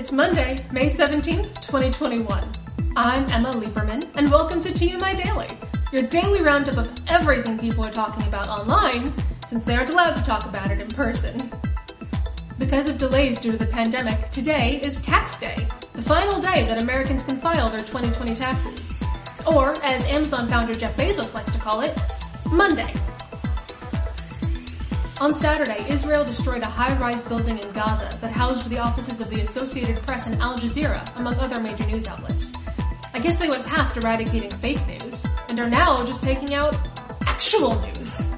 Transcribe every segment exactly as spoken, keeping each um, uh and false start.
It's Monday, May seventeenth, twenty twenty-one. I'm Emma Lieberman, and welcome to T M I Daily, your daily roundup of everything people are talking about online, since they aren't allowed to talk about it in person. Because of delays due to the pandemic, today is Tax Day, the final day that Americans can file their twenty twenty taxes. Or, as Amazon founder Jeff Bezos likes to call it, Monday. On Saturday, Israel destroyed a high-rise building in Gaza that housed the offices of the Associated Press and Al Jazeera, among other major news outlets. I guess they went past eradicating fake news, and are now just taking out actual news.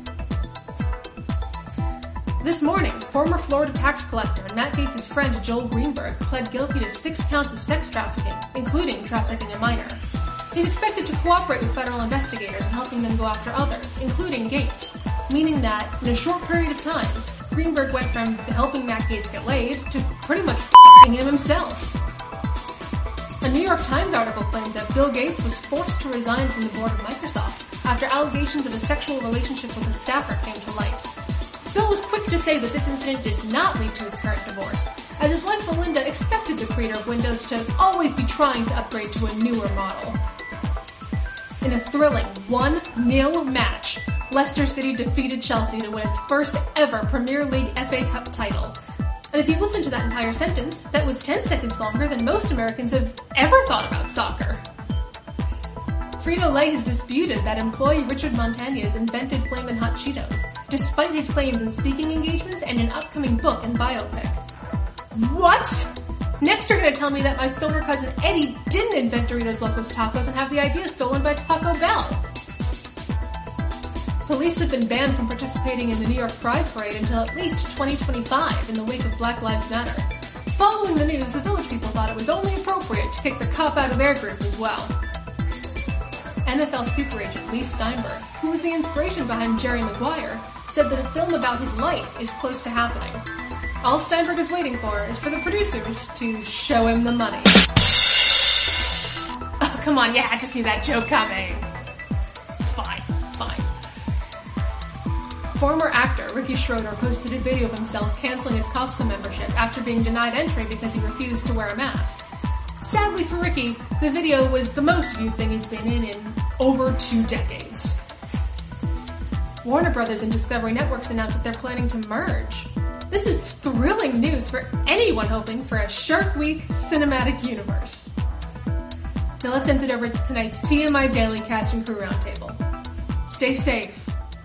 This morning, former Florida tax collector and Matt Gaetz' friend Joel Greenberg pled guilty to six counts of sex trafficking, including trafficking a minor. He's expected to cooperate with federal investigators in helping them go after others, including Gaetz, meaning that, in a short period of time, Greenberg went from helping Matt Gaetz get laid to pretty much f***ing him himself. A New York Times article claims that Bill Gates was forced to resign from the board of Microsoft after allegations of a sexual relationship with a staffer came to light. Bill was quick to say that this incident did not lead to his current divorce, as his wife Melinda expected the creator of Windows to always be trying to upgrade to a newer model. In a thrilling one nil match, Leicester City defeated Chelsea to win its first ever Premier League F A Cup title. And if you listen to that entire sentence, that was ten seconds longer than most Americans have ever thought about soccer. Frito-Lay has disputed that employee Richard Montañez invented Flamin' Hot Cheetos, despite his claims in speaking engagements and an upcoming book and biopic. What? Next you're gonna tell me that my stoner cousin Eddie didn't invent Doritos Locos Tacos and have the idea stolen by Taco Bell. Police have been banned from participating in the New York Pride Parade until at least twenty twenty-five in the wake of Black Lives Matter. Following the news, the Village people thought it was only appropriate to kick the cop out of their group as well. N F L super agent Lee Steinberg, who was the inspiration behind Jerry Maguire, said that a film about his life is close to happening. All Steinberg is waiting for is for the producers to show him the money. Oh, come on, you had to see that joke coming. Fine, fine. Former actor Ricky Schroeder posted a video of himself canceling his Costco membership after being denied entry because he refused to wear a mask. Sadly for Ricky, the video was the most viewed thing he's been in in over two decades. Warner Brothers and Discovery Networks announced that they're planning to merge. This is thrilling news for anyone hoping for a Shark Week cinematic universe. Now let's end it over to tonight's T M I Daily Cast and Crew Roundtable. Stay safe.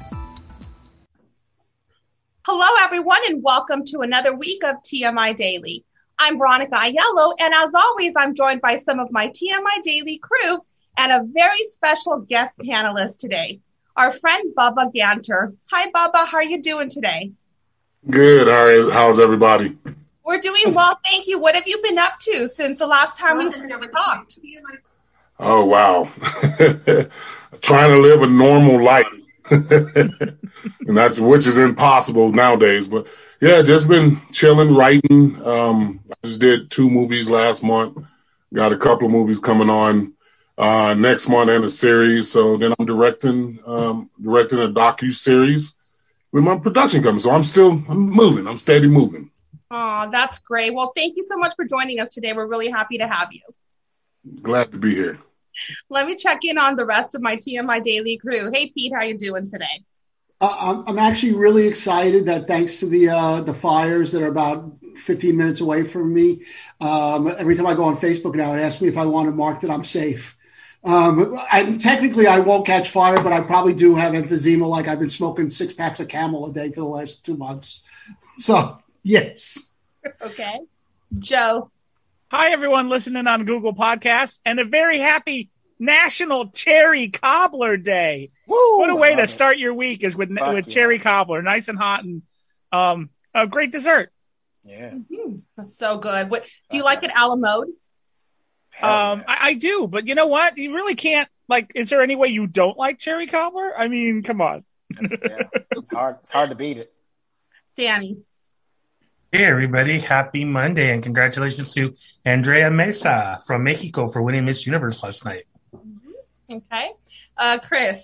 Hello everyone and welcome to another week of T M I Daily. I'm Veronica Aiello, and as always, I'm joined by some of my T M I Daily crew and a very special guest panelist today, our friend Bubba Ganter. Hi Bubba, how are you doing today? Good. How is, how's everybody? We're doing well, thank you. What have you been up to since the last time we talked? Oh, wow. Trying to live a normal life. and that's which is impossible nowadays. But yeah, just been chilling, writing. Um, I just did two movies last month. Got a couple of movies coming on uh, next month and a series. So then I'm directing um, directing a docu-series with my production company. So I'm still, I'm moving. I'm steady moving. Oh, that's great. Well, thank you so much for joining us today. We're really happy to have you. Glad to be here. Let me check in on the rest of my T M I Daily crew. Hey, Pete, how you doing today? Uh, I'm, I'm actually really excited that thanks to the uh, the fires that are about fifteen minutes away from me, um, every time I go on Facebook now, it asks me if I want to mark that I'm safe. Um, and technically, I won't catch fire, but I probably do have emphysema. Like I've been smoking six packs of Camel a day for the last two months. So, yes. Okay. Joe. Hi, everyone listening on Google Podcasts, and a very happy National Cherry Cobbler Day. Woo! What a way to it. Start your week is with Fuck with yeah. cherry cobbler, nice and hot, and um, a great dessert. Yeah, mm-hmm. That's so good. What do you like it, a la mode? Um, I, I do, but you know what? You really can't. Like, is there any way you don't like cherry cobbler? I mean, come on. yeah. It's hard. It's hard to beat it. Danny. Hey, everybody. Happy Monday, and congratulations to Andrea Mesa from Mexico for winning Miss Universe last night. Mm-hmm. Okay. Uh, Chris.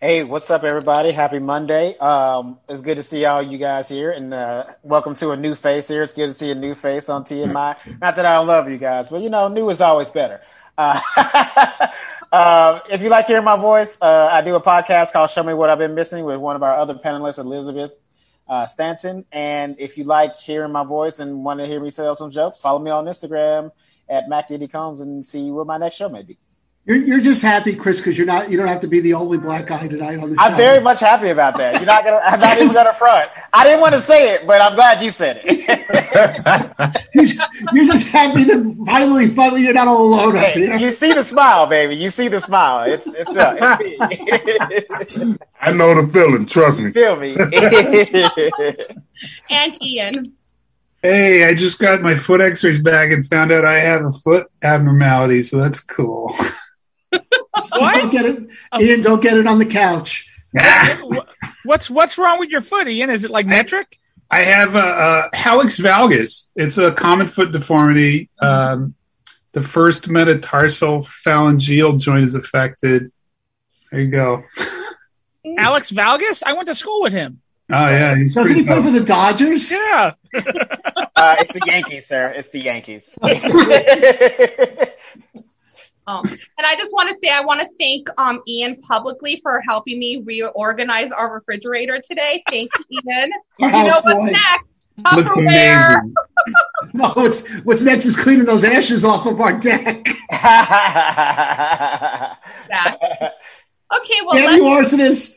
Hey, what's up, everybody? Happy Monday. Um, it's good to see all you guys here, and uh, welcome to a new face here. It's good to see a new face on T M I. Not that I don't love you guys, but, you know, new is always better. Uh, uh, if you like hearing my voice, uh, I do a podcast called Show Me What I've Been Missing with one of our other panelists, Elizabeth uh, Stanton. And if you like hearing my voice and want to hear me tell some jokes, follow me on Instagram at Mac Diddy Combs and see what my next show may be. You're, you're just happy, Chris, because you're not. You don't have to be the only black guy tonight on the show. I'm very much happy about that. You're not gonna. I'm not even gonna front. I didn't want to say it, but I'm glad you said it. you're, just, you're just happy that finally, finally, you're not all alone up here. You see the smile, baby. You see the smile. It's it's, uh, it's me. I know the feeling. Trust me. Feel me. And Ian. Hey, I just got my foot x-rays back and found out I have a foot abnormality, so that's cool. What? Don't get it, Ian. Don't get it on the couch. What's what's wrong with your foot, Ian? Is it like metric? I have a, a hallux valgus. It's a common foot deformity. Um, the first metatarsal phalangeal joint is affected. There you go. Alex Valgus? I went to school with him. Oh yeah, he's doesn't he play tough. for the Dodgers? Yeah. uh, it's the Yankees, sir. It's the Yankees. Um, and I just want to say, I want to thank um, Ian publicly for helping me reorganize our refrigerator today. Thank you, Ian. You know what's boy. next? Looks Tupperware. amazing. No, what's what's next is cleaning those ashes off of our deck. Exactly. Okay, well, Damn you, arsonist.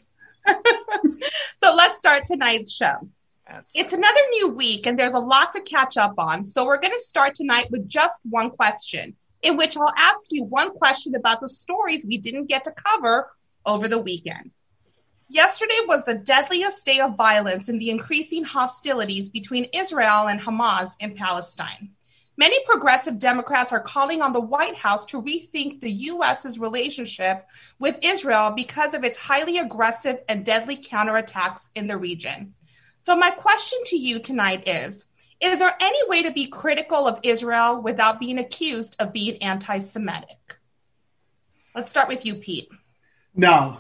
so let's start tonight's show. It's another new week, and there's a lot to catch up on. So we're going to start tonight with just one question, in which I'll ask you one question about the stories we didn't get to cover over the weekend. Yesterday was the deadliest day of violence in the increasing hostilities between Israel and Hamas in Palestine. Many progressive Democrats are calling on the White House to rethink the U S's relationship with Israel because of its highly aggressive and deadly counterattacks in the region. So my question to you tonight is, is there any way to be critical of Israel without being accused of being anti-Semitic? Let's start with you, Pete. No.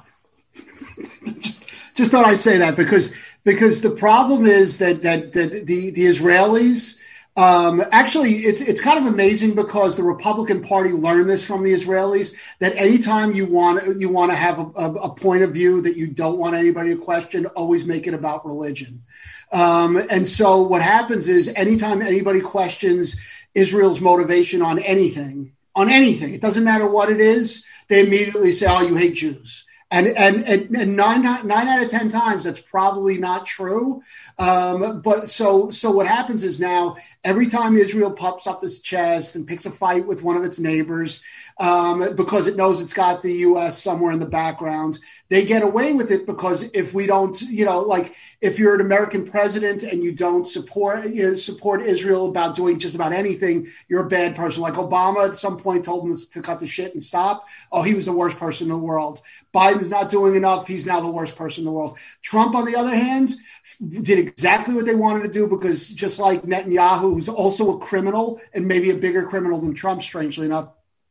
just, just thought I'd say that because because the problem is that that, that the, the Israelis um, actually it's it's kind of amazing because the Republican Party learned this from the Israelis that anytime you want you want to have a, a, a point of view that you don't want anybody to question, always make it about religion. Um, and so what happens is anytime anybody questions Israel's motivation on anything, on anything, it doesn't matter what it is, they immediately say, oh, you hate Jews. And, and, and, and nine, nine out of ten times, that's probably not true. Um, but so, so what happens is now every time Israel puffs up its chest and picks a fight with one of its neighbors, um, because it knows it's got the U S somewhere in the background, they get away with it because if we don't, you know, like if you're an American president and you don't support, you know, support Israel about doing just about anything, you're a bad person. Like Obama at some point told them to cut the shit and stop. Oh, he was the worst person in the world. Biden's not doing enough. He's now the worst person in the world. Trump, on the other hand, did exactly what they wanted to do because just like Netanyahu, who's also a criminal and maybe a bigger criminal than Trump, strangely enough,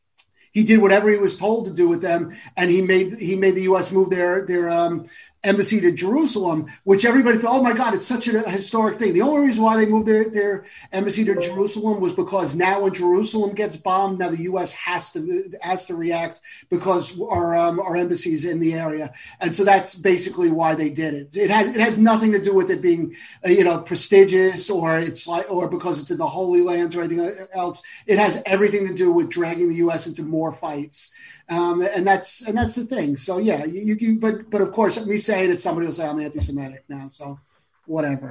he did whatever he was told to do with them, and he made he made the U S move their their um, embassy to Jerusalem, which everybody thought, oh my God, it's such a historic thing. The only reason why they moved their, their embassy to Jerusalem was because now when Jerusalem gets bombed, now the U S has to has to react because our um, our embassy is in the area, and so that's basically why they did it. It has it has nothing to do with it being uh, you know prestigious or it's like or because it's in the Holy Lands or anything else. It has everything to do with dragging the U S into more fights. Um, and that's and that's the thing. So yeah, you, you but but of course, me saying it, somebody will say I'm anti-Semitic now. So whatever.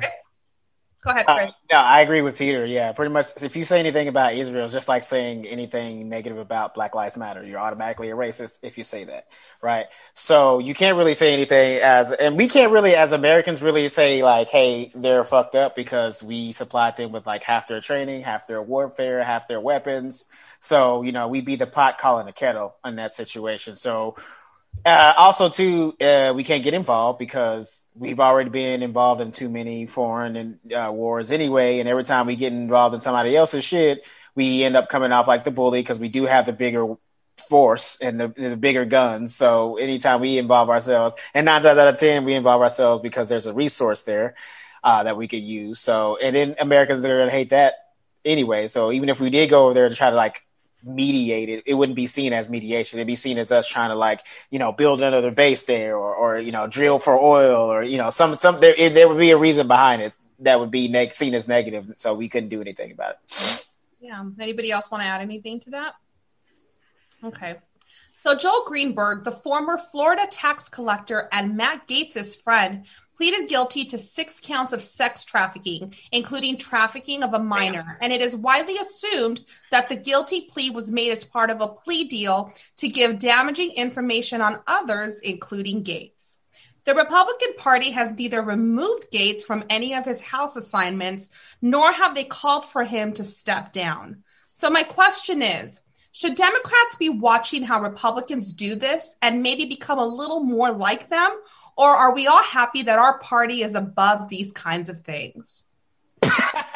Go ahead, Chris. Uh, no, I agree with Peter. Yeah, pretty much. If you say anything about Israel, it's just like saying anything negative about Black Lives Matter. You're automatically a racist if you say that, right? So you can't really say anything as, and we can't really, as Americans, really say like, "Hey, they're fucked up," because we supplied them with like half their training, half their warfare, half their weapons. So you know, we be the pot calling the kettle in that situation. So. Uh, also, too, uh, we can't get involved because we've already been involved in too many foreign and, uh, wars anyway. And every time we get involved in somebody else's shit, we end up coming off like the bully because we do have the bigger force and the, the bigger guns. So anytime we involve ourselves, and nine times out of ten, we involve ourselves because there's a resource there uh, that we could use. So, and then Americans are going to hate that anyway. So even if we did go over there to try to like mediate it, it wouldn't be seen as mediation. It'd be seen as us trying to like, you know, build another base there or, or, you know, drill for oil or, you know, some, some, there, there would be a reason behind it that would be neg- seen as negative. So we couldn't do anything about it. Yeah. Anybody else want to add anything to that? Okay. So Joel Greenberg, the former Florida tax collector and Matt Gaetz' friend, pleaded guilty to six counts of sex trafficking, including trafficking of a minor. And it is widely assumed that the guilty plea was made as part of a plea deal to give damaging information on others, including Gaetz. The Republican Party has neither removed Gaetz from any of his House assignments, nor have they called for him to step down. So my question is, should Democrats be watching how Republicans do this and maybe become a little more like them? Or are we all happy that our party is above these kinds of things? Go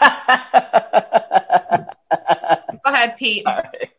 ahead, Pete. I,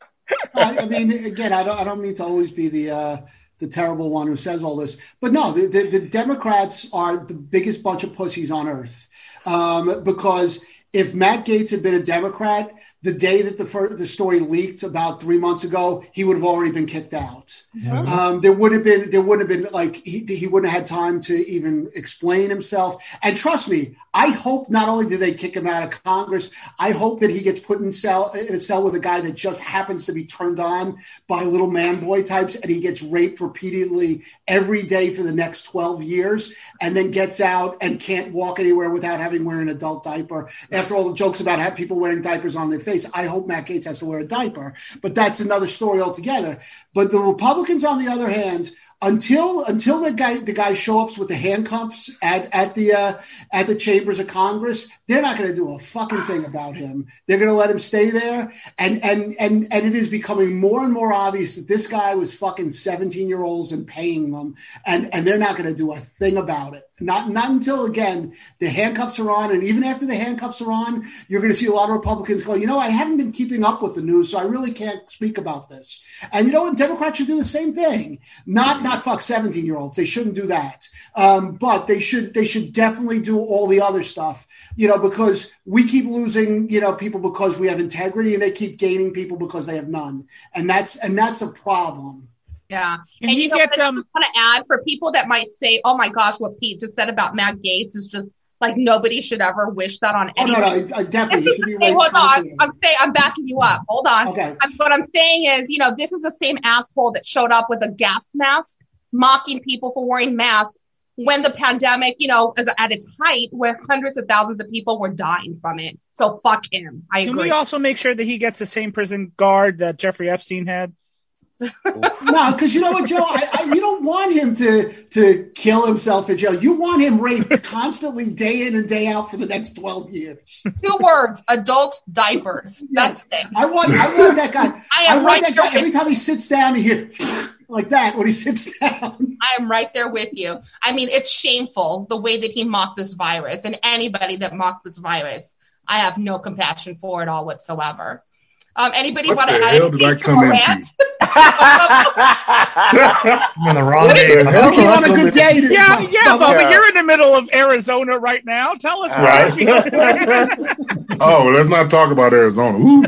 I mean, again, I don't, I don't mean to always be the uh, the terrible one who says all this, but no, the, the, the Democrats are the biggest bunch of pussies on earth um, because if Matt Gaetz had been a Democrat, the day that the first, the story leaked about three months ago, he would have already been kicked out. Mm-hmm. Um, there would have been, there wouldn't have been like he, he wouldn't have had time to even explain himself. And trust me, I hope not only do they kick him out of Congress, I hope that he gets put in cell in a cell with a guy that just happens to be turned on by little man boy types, and he gets raped repeatedly every day for the next twelve years, and then gets out and can't walk anywhere without having wear an adult diaper. After all the jokes about have people wearing diapers on their face, I hope Matt Gaetz has to wear a diaper, but that's another story altogether. But the Republicans, on the other hand, until until the guy the guy shows up with the handcuffs at at the uh, at the chambers of Congress, they're not going to do a fucking thing about him. They're going to let him stay there, and and and and it is becoming more and more obvious that this guy was fucking seventeen year olds and paying them, and and they're not going to do a thing about it. Not not until, again, the handcuffs are on. And even after the handcuffs are on, you're going to see a lot of Republicans go, you know, I haven't been keeping up with the news, so I really can't speak about this. And you know what? Democrats should do the same thing. Not not fuck seventeen-year-olds. They shouldn't do that. Um, but they should they should definitely do all the other stuff, you know, because we keep losing, you know, people because we have integrity, and they keep gaining people because they have none. And that's and that's a problem. Yeah. Can and you, you know, get I um want to add for people that might say, oh my gosh, what Pete just said about Matt Gaetz is just like nobody should ever wish that on anyone. Oh, no, no, I, I definitely. He should be hey, hold on. I'm, I'm saying I'm backing you up. Hold on. Okay. I'm, what I'm saying is, you know, this is the same asshole that showed up with a gas mask, mocking people for wearing masks when the pandemic, you know, is at its height, where hundreds of thousands of people were dying from it. So fuck him. I Can agree. we also make sure that he gets the same prison guard that Jeffrey Epstein had? No, because you know what, Joe, I, I, you don't want him to to kill himself in jail. You want him raped constantly, day in and day out, for the next twelve years. Two words: adult diapers. Yes, That's it. I want. I want that guy. I am I want right that guy. there. Every time he sits down, he hears like that when he sits down. I am right there with you. I mean, it's shameful the way that he mocked this virus, and anybody that mocked this virus, I have no compassion for at all whatsoever. Um, anybody What want to the add hell did I anything to come a into? rant? I'm on the wrong day. Hope you're on a good day. To, Yeah, yeah, Yeah. Bubba, you're in the middle of Arizona right now. Tell us Right. why. Oh, let's not talk about Arizona. Ooh.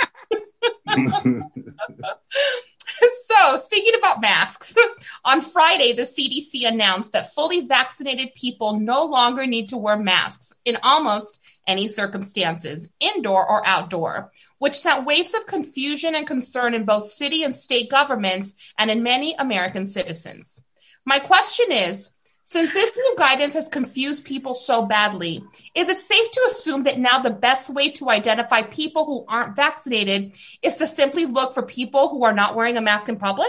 So, speaking about masks, on Friday, the C D C announced that fully vaccinated people no longer need to wear masks in almost any circumstances, indoor or outdoor, which sent waves of confusion and concern in both city and state governments and in many American citizens. My question is, since this new guidance has confused people so badly, is it safe to assume that now the best way to identify people who aren't vaccinated is to simply look for people who are not wearing a mask in public?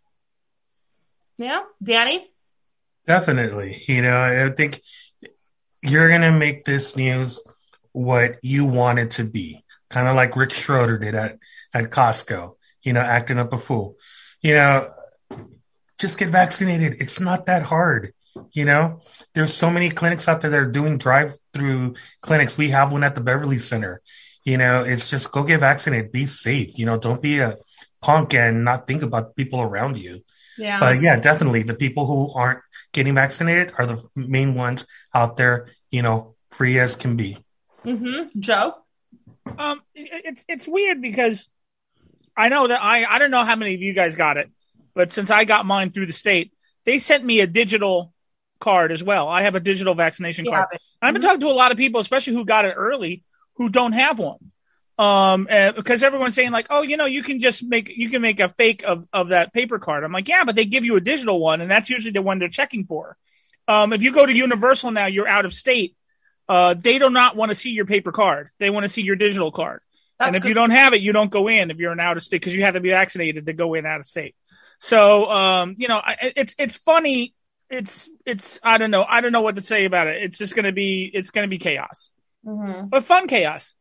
Yeah, Danny? Definitely. You know, I think you're going to make this news what you want it to be, kind of like Rick Schroeder did at, at Costco, you know, acting up a fool. You know, just get vaccinated. It's not that hard. You know, there's so many clinics out there that are doing drive-through clinics. We have one at the Beverly Center. You know, it's just go get vaccinated. Be safe. You know, don't be a punk and not think about people around you. Yeah. But yeah, definitely the people who aren't getting vaccinated are the main ones out there, you know, free as can be. Mm-hmm. Joe? Um, it, it's it's weird because I know that I, I don't know how many of you guys got it, but since I got mine through the state, they sent me a digital card as well. I have a digital vaccination card. Mm-hmm. I've been talking to a lot of people, especially who got it early, who don't have one. Um, and because everyone's saying like, oh, you know, you can just make, you can make a fake of, of that paper card. I'm like, yeah, but they give you a digital one, and that's usually the one they're checking for. Um, if you go to Universal now, you're out of state. Uh, they do not want to see your paper card. They want to see your digital card. That's and if good. You don't have it, you don't go in if you're an out of state, because you have to be vaccinated to go in out of state. So, um, you know, I, it's, it's funny. It's, it's, I don't know. I don't know what to say about it. It's just going to be, it's going to be chaos, mm-hmm. but fun chaos.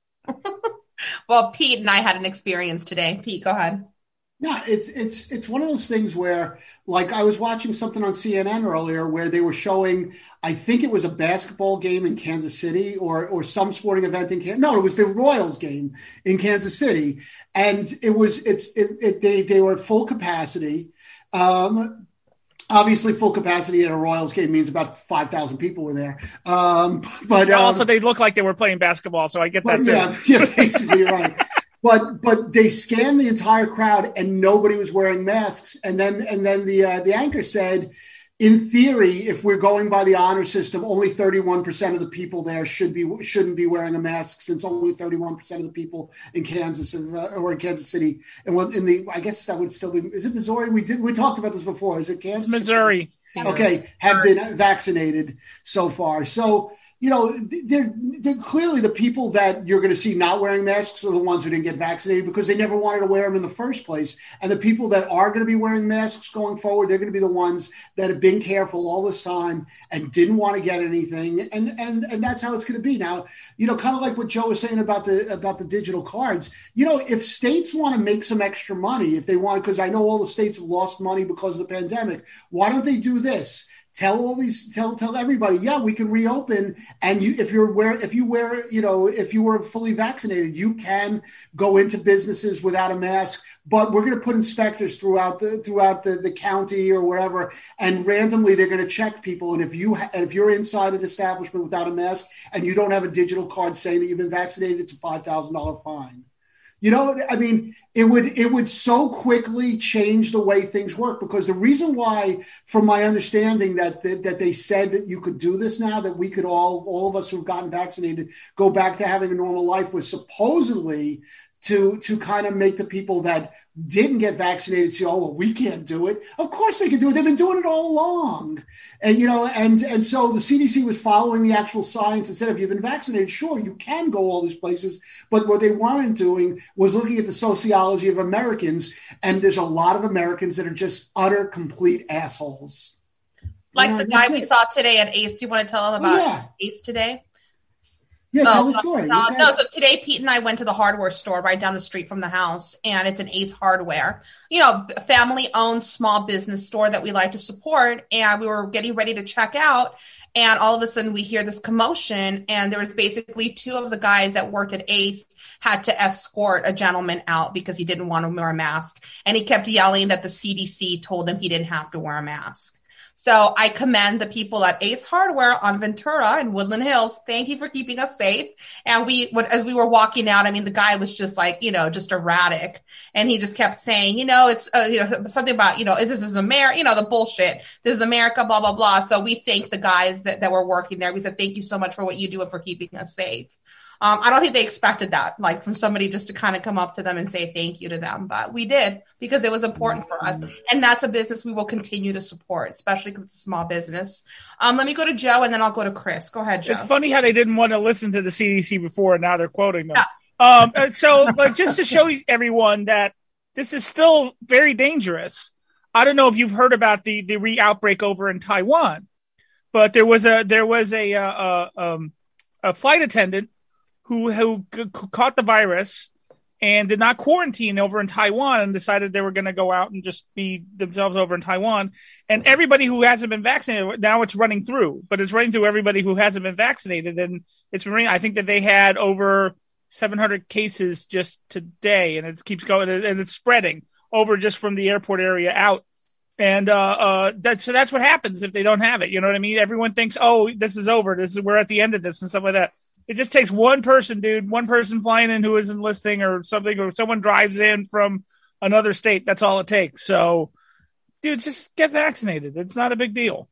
Well, Pete and I had an experience today. Pete, go ahead. Yeah, it's it's it's one of those things where, like, I was watching something on C N N earlier where they were showing, I think it was a basketball game in Kansas City or or some sporting event in Kansas. No, it was the Royals game in Kansas City, and it was it's it, it they they were at full capacity. Um, Obviously, full capacity at a Royals game means about five thousand people were there. Um, but um, also, they look like they were playing basketball, so I get that. Yeah, yeah, basically, right. But but they scanned the entire crowd, and nobody was wearing masks. And then and then the uh, the anchor said, in theory, if we're going by the honor system, only thirty-one percent of the people there should be shouldn't be wearing a mask, since only thirty-one percent of the people in Kansas uh, or in Kansas City, and in the I guess that would still be, is it Missouri? We did we talked about this before. Is it Kansas? It's Missouri. Okay, have been vaccinated so far. So, you know, they're, they're clearly the people that you're going to see not wearing masks are the ones who didn't get vaccinated because they never wanted to wear them in the first place. And the people that are going to be wearing masks going forward, they're going to be the ones that have been careful all this time and didn't want to get anything. And and and that's how it's going to be. Now, you know, kind of like what Joe was saying about the about the digital cards. You know, if states want to make some extra money, if they want, because I know all the states have lost money because of the pandemic, why don't they do this? Tell all these, tell tell everybody, yeah, we can reopen, and you, if you're wear, if you wear, you know, if you were fully vaccinated, you can go into businesses without a mask. But we're going to put inspectors throughout the throughout the, the county or wherever, and randomly they're going to check people. And if you ha- if you're inside an establishment without a mask and you don't have a digital card saying that you've been vaccinated, it's a five thousand dollars fine. You know, I mean, it would it would so quickly change the way things work, because the reason why, from my understanding, that, that that they said that you could do this now, that we could all, all of us who've gotten vaccinated, go back to having a normal life, was supposedly to to kind of make the people that didn't get vaccinated say, oh, well, we can't do it. Of course they can do it. They've been doing it all along. And, you know, and, and so the C D C was following the actual science and said, if you've been vaccinated, sure, you can go all these places. But what they weren't doing was looking at the sociology of Americans. And there's a lot of Americans that are just utter, complete assholes. Like yeah, the guy we saw today at Ace. Do you want to tell him about oh, yeah. Ace today? Yeah, so, tell the story. Uh, no, so today Pete and I went to the hardware store right down the street from the house, and it's an Ace Hardware, you know, family-owned small business store that we like to support. And we were getting ready to check out, and all of a sudden we hear this commotion, and there was basically two of the guys that worked at Ace had to escort a gentleman out because he didn't want to wear a mask, and he kept yelling that the C D C told him he didn't have to wear a mask. So I commend the people at Ace Hardware on Ventura and Woodland Hills. Thank you for keeping us safe. And we, as we were walking out, I mean, the guy was just like, you know, just erratic. And he just kept saying, you know, it's, uh, you know, something about, you know, this is America, you know, the bullshit. This is America, blah, blah, blah. So we thank the guys that, that were working there. We said, thank you so much for what you do and for keeping us safe. Um, I don't think they expected that, like from somebody just to kind of come up to them and say thank you to them. But we did, because it was important for us. And that's a business we will continue to support, especially because it's a small business. Um, let me go to Joe, and then I'll go to Chris. Go ahead, Joe. It's funny how they didn't want to listen to the C D C before, and now they're quoting them. Yeah. Um, so like, just to show everyone that this is still very dangerous. I don't know if you've heard about the, the re-outbreak over in Taiwan, but there was a, there was a, uh, uh, um, a flight attendant who who c- caught the virus and did not quarantine over in Taiwan and decided they were going to go out and just be themselves over in Taiwan. And everybody who hasn't been vaccinated, now it's running through, but it's running through everybody who hasn't been vaccinated. And it's been, I think that they had over seven hundred cases just today, and it keeps going, and it's spreading over just from the airport area out. And uh, uh, that's so that's what happens if they don't have it. You know what I mean? Everyone thinks, oh, this is over. This is we're at the end of this and stuff like that. It just takes one person, dude, one person flying in who isn't listing or something, or someone drives in from another state. That's all it takes. So, dude, just get vaccinated. It's not a big deal.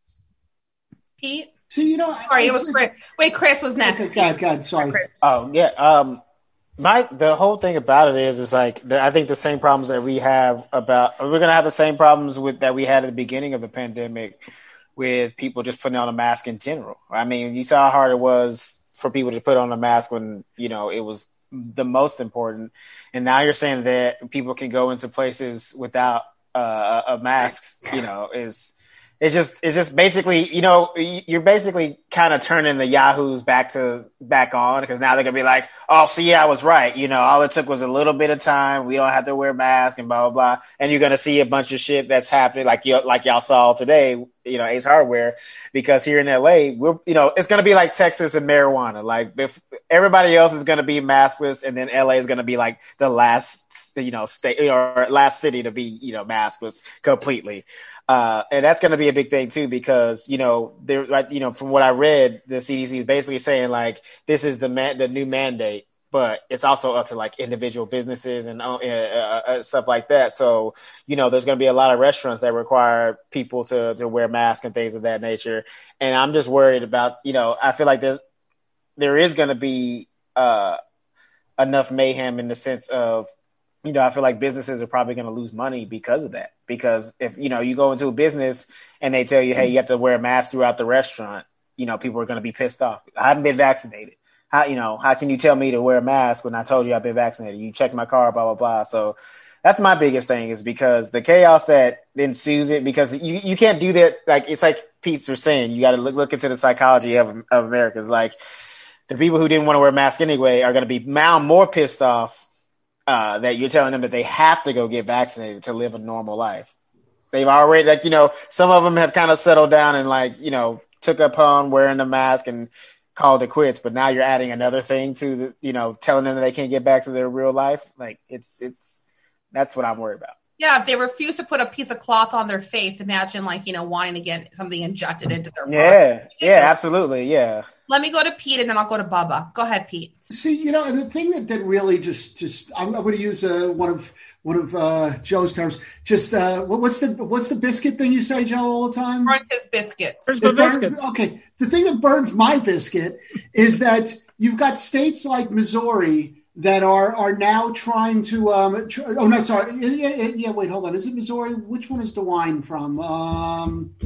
Pete? See, you know, sorry, it was Chris. Wait, Chris was next. Okay, God, God, sorry. Oh yeah. Um, my the whole thing about it is, is like the, I think the same problems that we have about we're gonna have the same problems with that we had at the beginning of the pandemic with people just putting on a mask in general. I mean, you saw how hard it was for people to put on a mask when, you know, it was the most important. And now you're saying that people can go into places without uh, a mask, you know, is, it's just, it's just basically, you know, you're basically kind of turning the Yahoos back to back on, because now they're gonna be like, oh, see, I was right. You know, all it took was a little bit of time. We don't have to wear masks and blah, blah, blah. And you're going to see a bunch of shit that's happening. Like you, like y'all saw today, you know, Ace Hardware, because here in L A, we're, you know, it's going to be like Texas and marijuana. Like if everybody else is going to be maskless, and then L A is going to be like the last, you know, state or last city to be, you know, maskless completely. Uh, and that's going to be a big thing too, because, you know, there, like, you know, from what I read, the C D C is basically saying like, this is the man, the new mandate, but it's also up to like individual businesses and uh, uh, uh, stuff like that. So, you know, there's going to be a lot of restaurants that require people to, to wear masks and things of that nature. And I'm just worried about, you know, I feel like there's, there is going to be uh, enough mayhem in the sense of, you know, I feel like businesses are probably going to lose money because of that. Because if, you know, you go into a business and they tell you, hey, you have to wear a mask throughout the restaurant, you know, people are going to be pissed off. I haven't been vaccinated. How, you know, how can you tell me to wear a mask when I told you I've been vaccinated? You checked my car, blah, blah, blah. So that's my biggest thing, is because the chaos that ensues it, because you, you can't do that. Like, it's like Pete was saying, you got to look, look into the psychology of, of America. It's like the people who didn't want to wear a mask anyway are going to be now more pissed off Uh, that you're telling them that they have to go get vaccinated to live a normal life. They've already, like, you know, some of them have kind of settled down and, like, you know, took upon wearing the mask and called it quits. But now you're adding another thing to the, you know, telling them that they can't get back to their real life. Like, it's, it's, that's what I'm worried about. Yeah, if they refuse to put a piece of cloth on their face, imagine, like, you know, wanting to get something injected into their body. Yeah, yeah, absolutely, yeah. Let me go to Pete, and then I'll go to Bubba. Go ahead, Pete. See, you know, and the thing that, that really just just I'm, I'm going to use uh, one of one of uh, Joe's terms. Just uh, what, what's the what's the biscuit thing you say, Joe, all the time? Burns his biscuits. Burns my biscuits. Okay, the thing that burns my biscuit is that you've got states like Missouri that are are now trying to. Um, tr- oh no, sorry. Yeah, yeah, yeah, wait, hold on. Is it Missouri? Which one is the wine from? Um,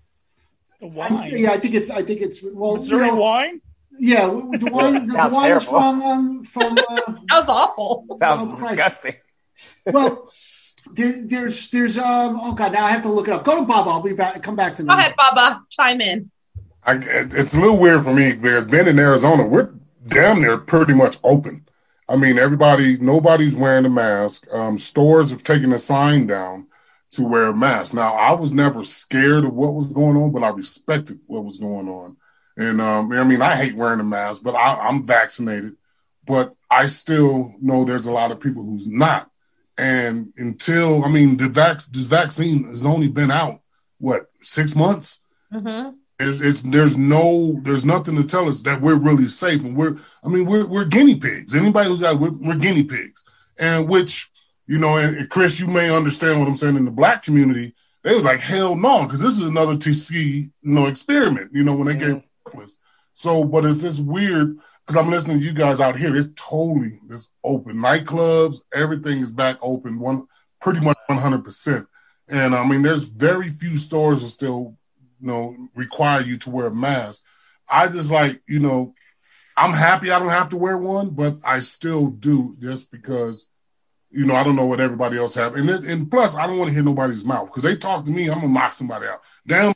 the wine. I, yeah, I think it's. I think it's. Well, Missouri you know, wine. Yeah, the wine. The, the wine is from um, from. Uh, that was awful. That was oh, disgusting. Well, there, there's there's um. Oh God, now I have to look it up. Go to Bubba. I'll be back. Come back to me. Go ahead, Bubba. Chime in. I, it's a little weird for me because being in Arizona, we're damn near pretty much open. I mean, everybody, nobody's wearing a mask. Um, stores have taken a sign down to wear a mask. Now, I was never scared of what was going on, but I respected what was going on. And, um, I mean, I hate wearing a mask, but I, I'm vaccinated. But I still know there's a lot of people who's not. And until, I mean, the vac- this vaccine has only been out, what, six months? Mm-hmm. It's, it's there's no there's nothing to tell us that we're really safe, and we're I mean we're we're guinea pigs. Anybody who's got we're, we're guinea pigs, and which you know, and, and Chris, you may understand what I'm saying. In the black community, they was like hell no, because this is another T C you know experiment. You know when they mm-hmm. gave Christmas. So, but it's just weird because I'm listening to you guys out here. It's totally it's open. Nightclubs, everything is back open. One pretty much one hundred percent. And I mean, there's very few stores that still. You know, require you to wear a mask. I just like, you know, I'm happy I don't have to wear one, but I still do just because, you know, I don't know what everybody else have. And it, and plus, I don't want to hear nobody's mouth because they talk to me, I'm going to knock somebody out. Damn,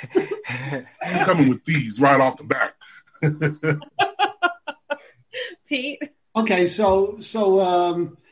I'm coming with these right off the bat. Pete? Okay, so, so, um,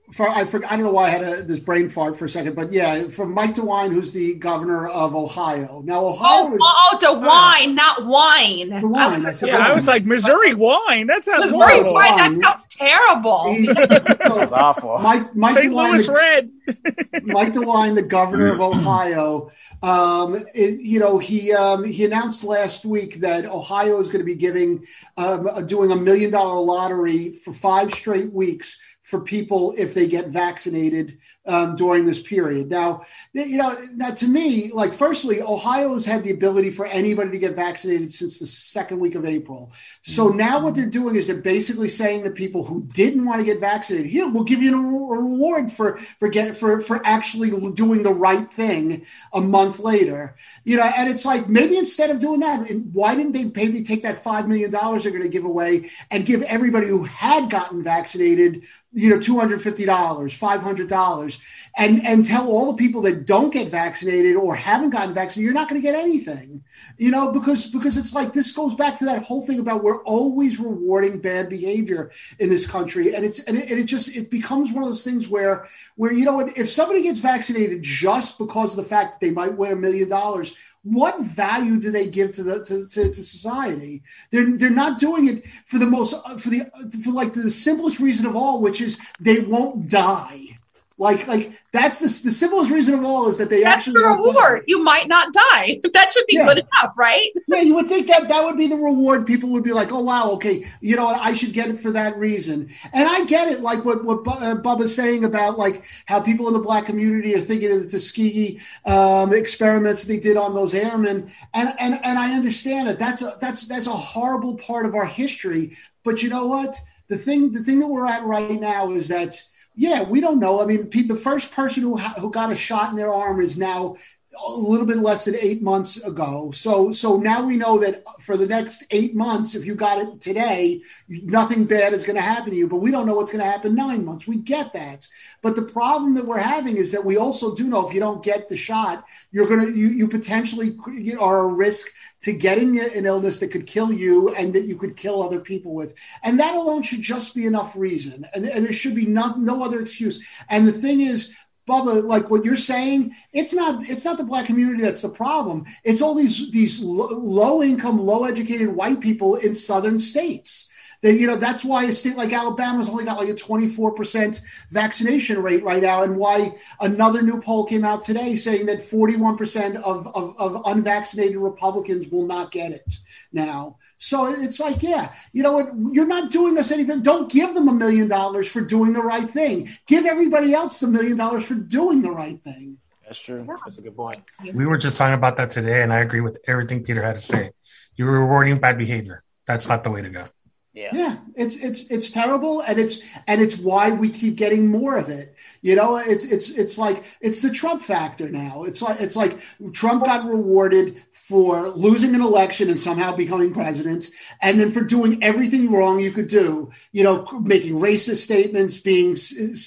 For, I forgot, I don't know why I had a, this brain fart for a second, but yeah, from Mike DeWine, who's the governor of Ohio. Now, Ohio oh, is oh, DeWine, not wine. DeWine. I was, I said yeah, DeWine. I was like Missouri wine. That sounds Missouri horrible. wine. That sounds terrible. He, That's so, awful. Mike, Mike Saint DeWine, Louis the, Red. Mike DeWine, the governor of Ohio, um, it, you know, he um, he announced last week that Ohio is going to be giving, um, doing a million dollar lottery for five straight weeks for people if they get vaccinated um, during this period. Now, you know, now to me, like, firstly, Ohio has had the ability for anybody to get vaccinated since the second week of April. So mm-hmm. now what they're doing is they're basically saying to people who didn't want to get vaccinated, here, we'll give you a reward for for get for for actually doing the right thing a month later. You know, and it's like, maybe instead of doing that, why didn't they maybe take that five million dollars they're going to give away and give everybody who had gotten vaccinated, you know, two hundred fifty dollars, five hundred dollars, and, and tell all the people that don't get vaccinated or haven't gotten vaccinated, you're not going to get anything, you know, because, because it's like, this goes back to that whole thing about we're always rewarding bad behavior in this country. And it's, and it, and it just, it becomes one of those things where, where, you know, if somebody gets vaccinated just because of the fact that they might win a million dollars, what value do they give to the to, to, to society? They're they're not doing it for the most for the for like the simplest reason of all, which is they won't die. Like like that's the the simplest reason of all is that they that's actually the won't reward. die. You might not die. That should be yeah. good enough, right? Yeah, you would think that that would be the reward. People would be like, "Oh wow, okay, you know what? I should get it for that reason." And I get it, like what what uh, Bubba's saying about like how people in the black community are thinking of the Tuskegee um, experiments they did on those airmen, and and and I understand it. That's a that's that's a horrible part of our history. But you know what? The thing the thing that we're at right now is that. Yeah, we don't know. I mean, the first person who ha- who got a shot in their arm is now a little bit less than eight months ago. So so now we know that for the next eight months, if you got it today, nothing bad is going to happen to you. But we don't know what's going to happen nine months. We get that. But the problem that we're having is that we also do know if you don't get the shot, you're going to you, you potentially are a risk to getting an illness that could kill you and that you could kill other people with. And that alone should just be enough reason. And, and there should be no, no other excuse. And the thing is, Bubba, like what you're saying, it's not it's not the black community that's the problem. It's all these these low income, low educated white people in southern states. That, you know, that's why a state like Alabama's only got like a twenty-four percent vaccination rate right now, and why another new poll came out today saying that forty-one percent of, of, of unvaccinated Republicans will not get it now. So it's like, yeah, you know what? You're not doing us anything. Don't give them a million dollars for doing the right thing. Give everybody else the million dollars for doing the right thing. That's true. That's a good point. We were just talking about that today, and I agree with everything Peter had to say. You're rewarding bad behavior. That's not the way to go. Yeah. yeah, it's it's it's terrible, and it's and it's why we keep getting more of it. You know, it's it's it's like it's the Trump factor now. It's like it's like Trump got rewarded for losing an election and somehow becoming president, and then for doing everything wrong you could do. You know, making racist statements, being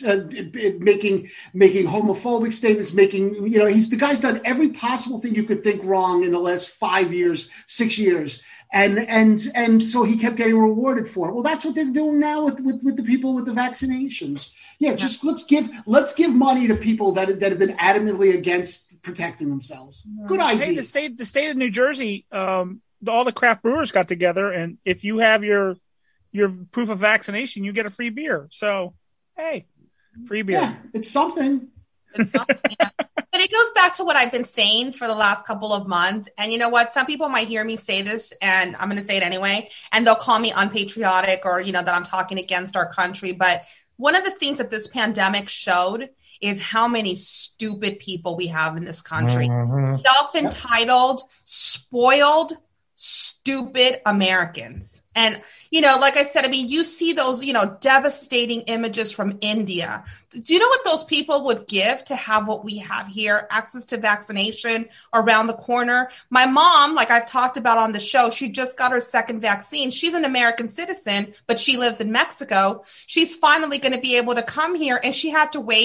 uh, making making homophobic statements, making you know he's the guy's done every possible thing you could think wrong in the last five years, six years. And and and so he kept getting rewarded for it. Well, that's what they're doing now with, with, with the people with the vaccinations. Yeah, just let's give let's give money to people that that have been adamantly against protecting themselves. Good idea. Hey, the state the state of New Jersey, um, all the craft brewers got together, and if you have your your proof of vaccination, you get a free beer. So, hey, free beer. Yeah, it's something. It's something, yeah. But it goes back to what I've been saying for the last couple of months. And you know what? Some people might hear me say this, and I'm going to say it anyway, and they'll call me unpatriotic or, you know, that I'm talking against our country. But one of the things that this pandemic showed is how many stupid people we have in this country. Mm-hmm. Self-entitled, spoiled, stupid Americans. And, you know, like I said, I mean, you see those, you know, devastating images from India. Do you know what those people would give to have what we have here, access to vaccination around the corner? My mom, like I've talked about on the show, she just got her second vaccine. She's an American citizen, but she lives in Mexico. She's finally going to be able to come here, and she had to wait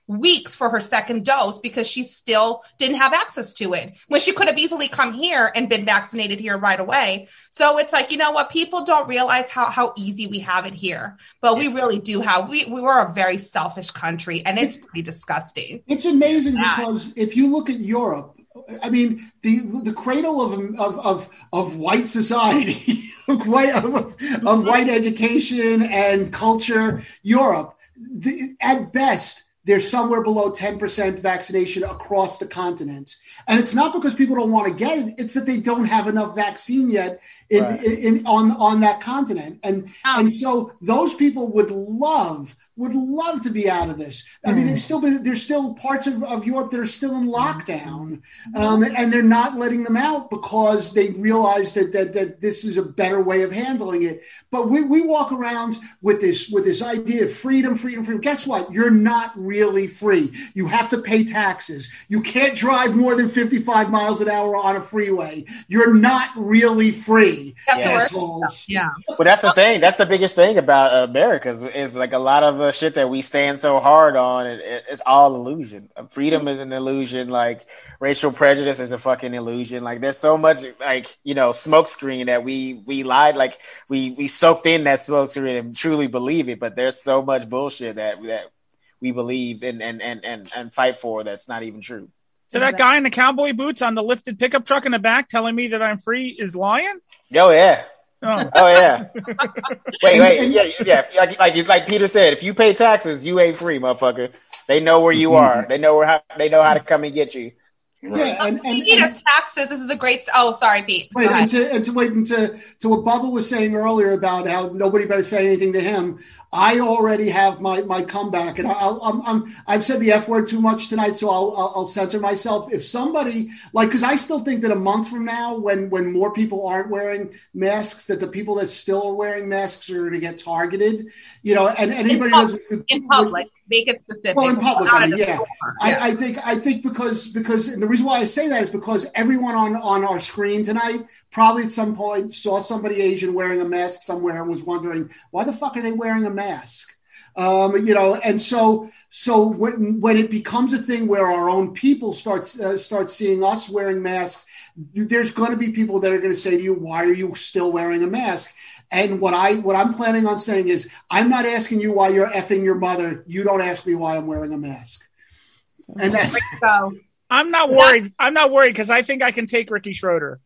weeks for her second dose because she still didn't have access to it when she could have easily come here and been vaccinated here right away. So it's like, you know what? People don't realize how, how easy we have it here, but we really do have, we, we were a very selfish country, and it's pretty disgusting. It's amazing because if you look at Europe, I mean, the the cradle of of of, of white society, of white of, of white education and culture, Europe, the, at best, they're somewhere below ten percent vaccination across the continent. And it's not because people don't want to get it. It's that they don't have enough vaccine yet in, right. in, in on, on that continent. And, um, and so those people would love, would love to be out of this. I mean, there's still been, there's still parts of, of Europe that are still in lockdown, um, and they're not letting them out because they realize that, that, that this is a better way of handling it. But we, we walk around with this, with this idea of freedom, freedom, freedom. Guess what? You're not really free. You have to pay taxes. You can't drive more than fifty-five miles an hour on a freeway. You're not really free. Assholes. Yeah. Well, that's the thing. That's the biggest thing about America is, is like a lot of the shit that we stand so hard on. It, it, it's all illusion. Freedom is an illusion. Like racial prejudice is a fucking illusion. Like there's so much like, you know, smoke screen that we, we lied. Like we, we soaked in that smoke screen and truly believe it. But there's so much bullshit that, that we believe and, and, and, and, and fight for that's not even true. So that guy in the cowboy boots on the lifted pickup truck in the back telling me that I'm free is lying? Oh, yeah. Oh, oh yeah. Wait, wait. Yeah, yeah. Like, like, like Peter said, if you pay taxes, you ain't free, motherfucker. They know where you are. They know where how, they know how to come and get you. Yeah, and, and, Speaking and, of taxes, this is a great. Oh, sorry, Pete. Wait, and to, and to wait and to, to what Bubba was saying earlier about how nobody better say anything to him. I already have my, my comeback, and I'll, I'm, I'm, I've said the F word too much tonight, so I'll, I'll, I'll censor myself. If somebody, like, because I still think that a month from now, when, when more people aren't wearing masks, that the people that still are wearing masks are going to get targeted, you know, and, and anybody in doesn't. In public, make it specific. Well, in public, I mean, yeah. yeah. I, I think, I think because, because, and the reason why I say that is because everyone on, on our screen tonight probably at some point saw somebody Asian wearing a mask somewhere and was wondering, why the fuck are they wearing a mask? Um, you know, and so so when when it becomes a thing where our own people start uh, start seeing us wearing masks, there's going to be people that are going to say to you, "Why are you still wearing a mask?" And what I what I'm planning on saying is, I'm not asking you why you're effing your mother. You don't ask me why I'm wearing a mask. And that's so. I'm not worried. I'm not worried because I think I can take Ricky Schroeder.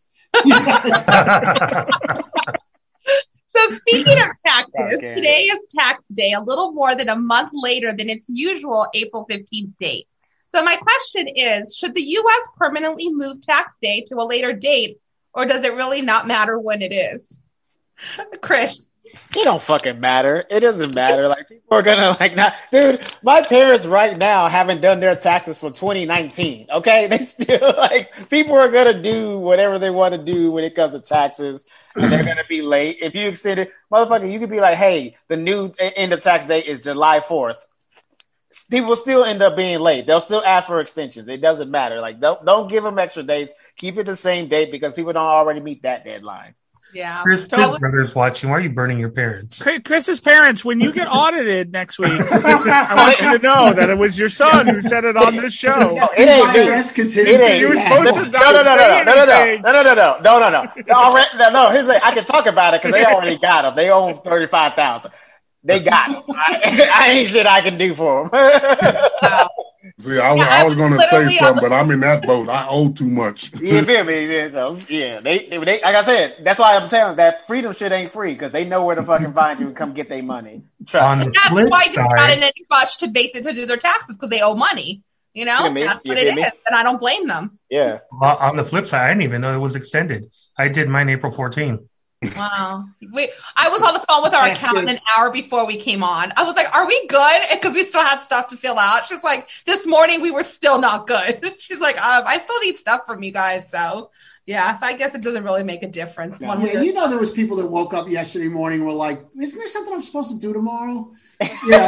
So speaking of taxes, okay. Today is tax day, a little more than a month later than its usual April fifteenth date. So my question is, should the U S permanently move tax day to a later date, or does it really not matter when it is? Chris. It don't fucking matter. It doesn't matter. Like people are gonna like not, dude. My parents right now haven't done their taxes for twenty nineteen. Okay, they still like people are gonna do whatever they want to do when it comes to taxes, and they're gonna be late. If you extend it, motherfucker, you could be like, hey, the new end of tax date is July fourth. People still end up being late. They'll still ask for extensions. It doesn't matter. Like don't don't give them extra days. Keep it the same date because people don't already meet that deadline. Yeah. Chris, so, brother's watching. Why are you burning your parents? Chris's parents, when you get audited next week, I want you to know that it was your son who said it on this show. It ain't me. It ain't. You were supposed to no, no, no, no, no, no, no, no, no, no, no, no, no. Already, no, no. Here's like, I can talk about it because they already got them. They own thirty-five thousand. They got them. I, I ain't shit I can do for them. See, I, yeah, I was going to say something, but I'm in that boat. I owe too much. You feel me? Yeah, so, yeah, they, they, they, like I said, that's why I'm telling that freedom shit ain't free because they know where to fucking find you and come get their money. Trust me. That's why they're not in any rush to, make, to do their taxes because they owe money. You know, you that's what it me? is, and I don't blame them. Yeah. Well, on the flip side, I didn't even know it was extended. I did mine April fourteenth. Wow. We, I was on the phone with our accountant an hour before we came on. I was like, are we good? Because we still had stuff to fill out. She's like, this morning we were still not good. She's like, um, I still need stuff from you guys. So, yeah, so I guess it doesn't really make a difference. Yeah, One yeah you know, there was people that woke up yesterday morning and were like, isn't there something I'm supposed to do tomorrow? Yeah.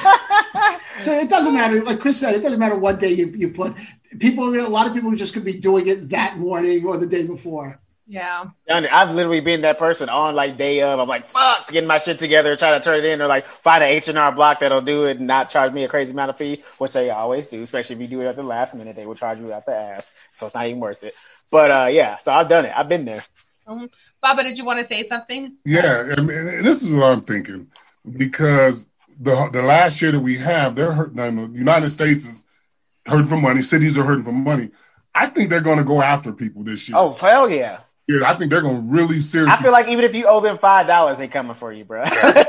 So it doesn't matter. Like Chris said, it doesn't matter what day you, you put. People, a lot of people just could be doing it that morning or the day before. Yeah. I've literally been that person on like day of. I'm like, fuck, getting my shit together, trying to turn it in, or like find an H and R Block that'll do it and not charge me a crazy amount of fee, which they always do, especially if you do it at the last minute. They will charge you out the ass, so it's not even worth it. But uh, yeah, so I've done it. I've been there. Mm-hmm. Baba, did you want to say something? Yeah, I mean, this is what I'm thinking, because the the last year that we have, they're hurting. The United States is hurting for money. Cities are hurting for money. I think they're going to go after people this year. Oh, hell yeah. Yeah, I think they're going to really seriously. I feel like even if you owe them five dollars, they coming for you, bro.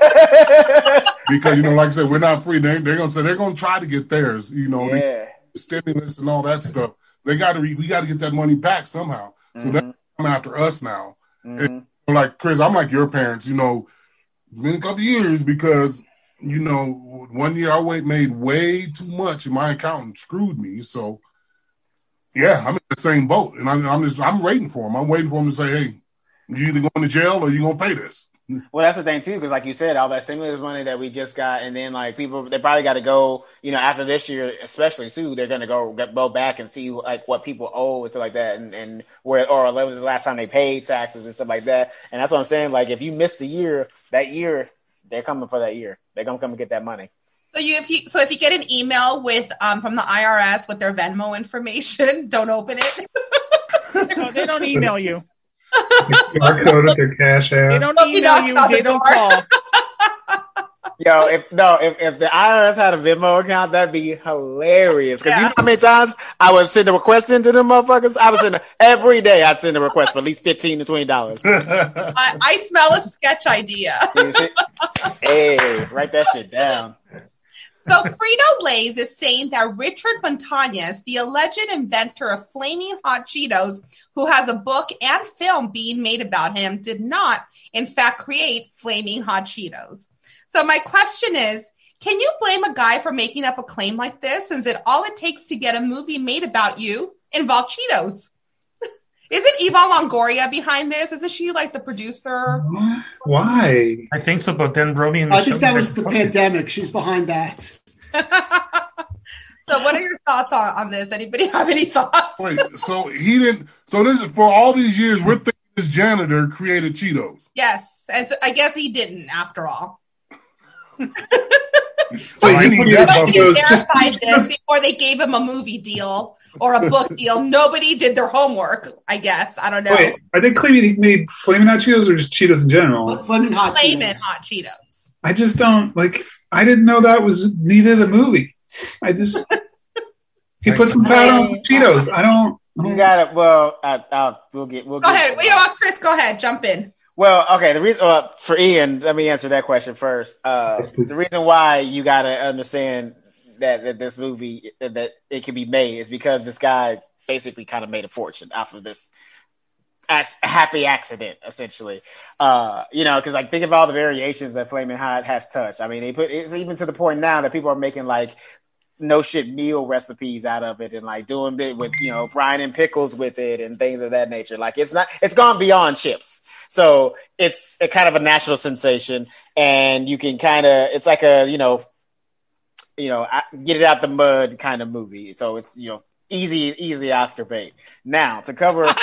Because, you know, like I said, we're not free. They, they're going to say they're going to try to get theirs, you know, yeah. the stimulus and all that stuff. They got to, we got to get that money back somehow. So mm-hmm. they're coming after us now. Mm-hmm. And, like, Chris, I'm like your parents, you know, it's been a couple of years because, you know, one year I made way too much and my accountant screwed me. So, yeah, I'm in the same boat, and I'm, I'm just I'm waiting for him. I'm waiting for him to say, "Hey, you either going to jail or you gonna pay this." Well, that's the thing too, because like you said, all that stimulus money that we just got, and then like people, they probably got to go. You know, after this year, especially too, they're gonna go go back and see like what people owe and stuff like that, and and where or when was the last time they paid taxes and stuff like that. And that's what I'm saying. Like if you missed a year, that year they're coming for that year. They're gonna come and get that money. So you, if you, so if you get an email with um from the I R S with their Venmo information, don't open it. No, they don't email you. Our code with their cash app. They don't email you. They don't call. Yo, if no, if, if the I R S had a Venmo account, that'd be hilarious. Because yeah. you know how many times I would send a request into them motherfuckers? I would send a, every day. I'd send a request for at least fifteen to twenty dollars. I, I smell a sketch idea. Hey, write that shit down. So Frito-Lay's is saying that Richard Montañez, the alleged inventor of Flaming Hot Cheetos, who has a book and film being made about him, did not, in fact, create Flaming Hot Cheetos. So my question is, can you blame a guy for making up a claim like this, since it all it takes to get a movie made about you involve Cheetos? Isn't Eva Longoria behind this? Isn't she like the producer? Why? I think so, but then Romy and the I think that was the pandemic. She's behind that. So what are your thoughts on, on this? Anybody have any thoughts? Wait, so he didn't, so this is for all these years, we're thinking this janitor created Cheetos. Yes. And so I guess he didn't after all. Wait, but he verified this before they gave him a movie deal or a book deal. Nobody did their homework, I guess. I don't know. Wait, are they claiming he made Flamin' Hot Cheetos or just Cheetos in general? Flamin' Hot Flamin' Cheetos. Hot Cheetos. I just don't, like, I didn't know that was needed a movie. I just, he put some powder on the Cheetos. I don't. You got it. Well, I, I'll, we'll get, we'll Go get, ahead. You know what, Chris, go ahead. Jump in. Well, okay. The reason uh, for Ian, let me answer that question first. Uh, Yes, please. the reason why you got to understand that, that this movie that, that it can be made is because this guy basically kind of made a fortune off of this ac- happy accident, essentially. Uh, you know, because like think of all the variations that Flamin' Hot has touched. I mean, they put it's even to the point now that people are making like no shit meal recipes out of it and like doing it with, you know, brine and pickles with it and things of that nature. Like it's not, it's gone beyond chips. So it's a kind of a national sensation, and you can kind of, it's like a, you know, you know, get it out the mud kind of movie. So it's, you know, easy, easy Oscar bait. Now to cover, uh,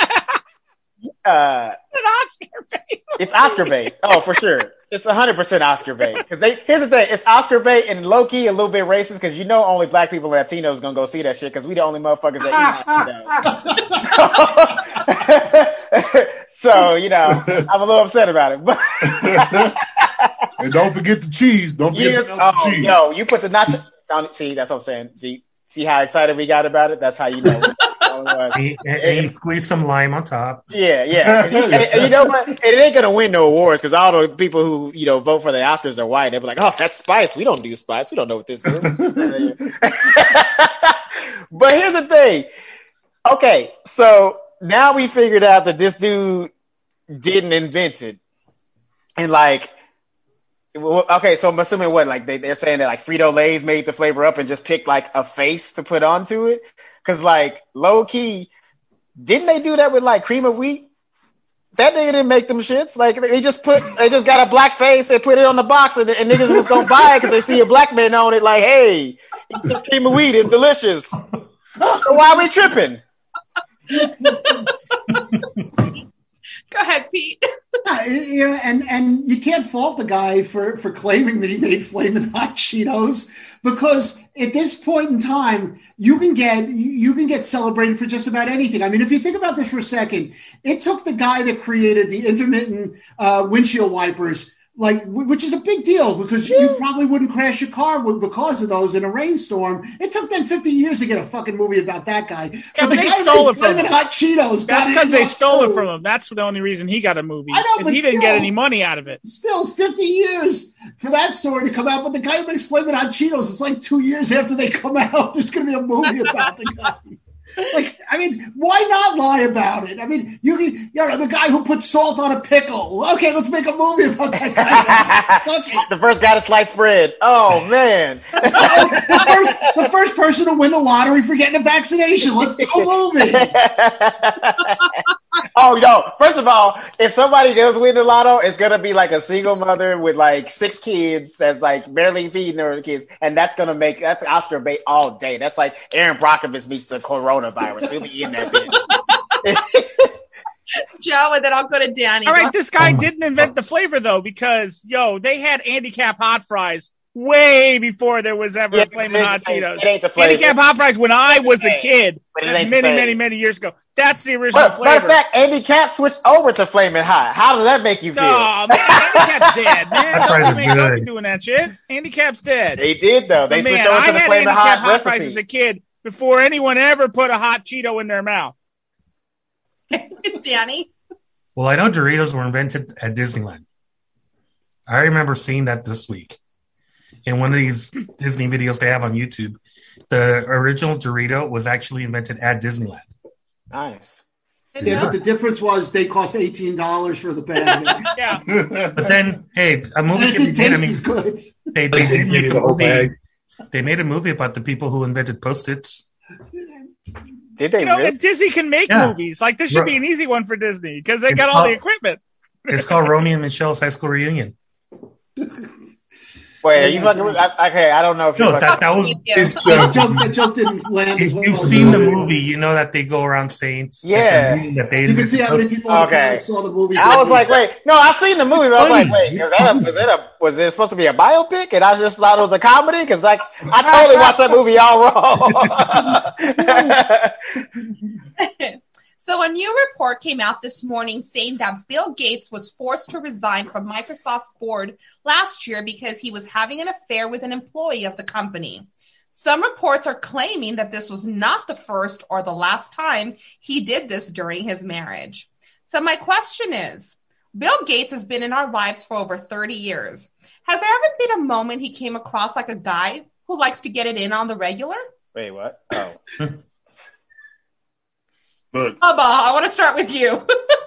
An Oscar bait. it's Oscar bait. Oh, for sure. It's a hundred percent Oscar bait. Because they, here's the thing, it's Oscar bait and low key a little bit racist because you know only black people and Latinos gonna go see that shit because we the only motherfuckers that eat hot Cheetos. So you know, I'm a little upset about it. But and don't forget the cheese. Don't forget Years, the oh, cheese. yo, you put the nacho. Down, see, that's what I'm saying. See, see how excited we got about it? That's how you know. And, and you squeeze some lime on top. Yeah, yeah. And, and, and you know what? And it ain't gonna win no awards because all the people who you know vote for the Oscars are white. They'll be like, "Oh, that's spice. We don't do spice. We don't know what this is." But here's the thing. Okay, so now we figured out that this dude didn't invent it, and like, well, okay, so I'm assuming what like they, they're saying that like Frito-Lay's made the flavor up and just picked like a face to put onto it. Cause like low key, didn't they do that with like Cream of Wheat? That nigga didn't make them shits. Like they just put, they just got a black face. They put it on the box, and, and niggas was gonna buy it because they see a black man on it. Like, hey, it's Cream of Wheat. It's delicious. So why are we tripping? Go ahead, Pete. Yeah, you know, and and you can't fault the guy for for claiming that he made Flamin' Hot Cheetos, because at this point in time, you can get you can get celebrated for just about anything. I mean, if you think about this for a second, it took the guy that created the intermittent uh, windshield wipers, like, which is a big deal because you probably wouldn't crash your car because of those in a rainstorm. It took them fifty years to get a fucking movie about that guy. Yeah, but but the they guy stole it from Flamin' him. Hot Cheetos. That's because they stole it from him. That's the only reason he got a movie. I know, but he didn't still, get any money out of it. Still, fifty years for that story to come out. But the guy who makes Flamin' Hot Cheetos, it's like two years after they come out, there's going to be a movie about the guy. Like, I mean, why not lie about it? I mean, you can, you know, the guy who put salt on a pickle. Okay, let's make a movie about that guy. The first guy to slice bread. Oh, man. the, first, the first person to win the lottery for getting a vaccination. Let's do a movie. Oh, no. First of all, if somebody does win the lotto, it's going to be like a single mother with like six kids that's like barely feeding her kids. And that's going to make, that's Oscar bait all day. That's like Aaron Brockovich meets the coronavirus. We'll be in that bitch. Joe, and then I'll go to Danny. All right, this guy didn't invent the flavor, though, because, yo, they had handicap hot fries way before there was ever Yeah, a Flamin' Hot it ain't- Cheetos. it ain't the flavor. Handicap hot fries when I was a kid, But it many, ain't the same. many, many years ago. That's the original But, flavor. matter of fact, Andy Cat switched over to Flamin' Hot. How does that make you feel? No, man, Handicap's dead, man. Hot fries Don't are be, don't be good. doing that shit. Handicap's dead. They did, though. They But switched man, over I to the had Flamin' handicap Hot, hot fries recipe. as a kid before anyone ever put a hot Cheeto in their mouth. Danny? Well, I know Doritos were invented at Disneyland. I remember seeing that this week in one of these Disney videos they have on YouTube. The original Dorito was actually invented at Disneyland. Nice. Yeah, but the difference was they cost eighteen dollars for the bag. Yeah. But then, hey, a movie And it can be didn't made. I taste mean, as good. they, they did make a The whole movie. bag. They made a movie about the people who invented Post-its. Did they You know, really? and Disney can make Yeah. movies. Like, this should be an easy one for Disney because they It's got all the called- equipment. It's called Romeo and Michelle's High School Reunion. Wait, are you fucking with, I, okay, I don't know if you're No, fucking that, that was. It's That the, joke, that joke didn't land as If well. you've as seen the it- movie, you know that they go around saying Yeah. that, that they You can see how many people in the Okay. crowd saw the movie. I was like, wait, no, I seen the movie, but I was like, Funny. wait, was that a, was it a, was it supposed to be a biopic? And I just thought it was a comedy? Cause like, I totally watched that movie all wrong. So a new report came out this morning saying that Bill Gates was forced to resign from Microsoft's board last year because he was having an affair with an employee of the company. Some reports are claiming that this was not the first or the last time he did this during his marriage. So my question is, Bill Gates has been in our lives for over thirty years. Has there ever been a moment he came across like a guy who likes to get it in on the regular? Wait, what? Oh. Look, Bubba, I want to start with you.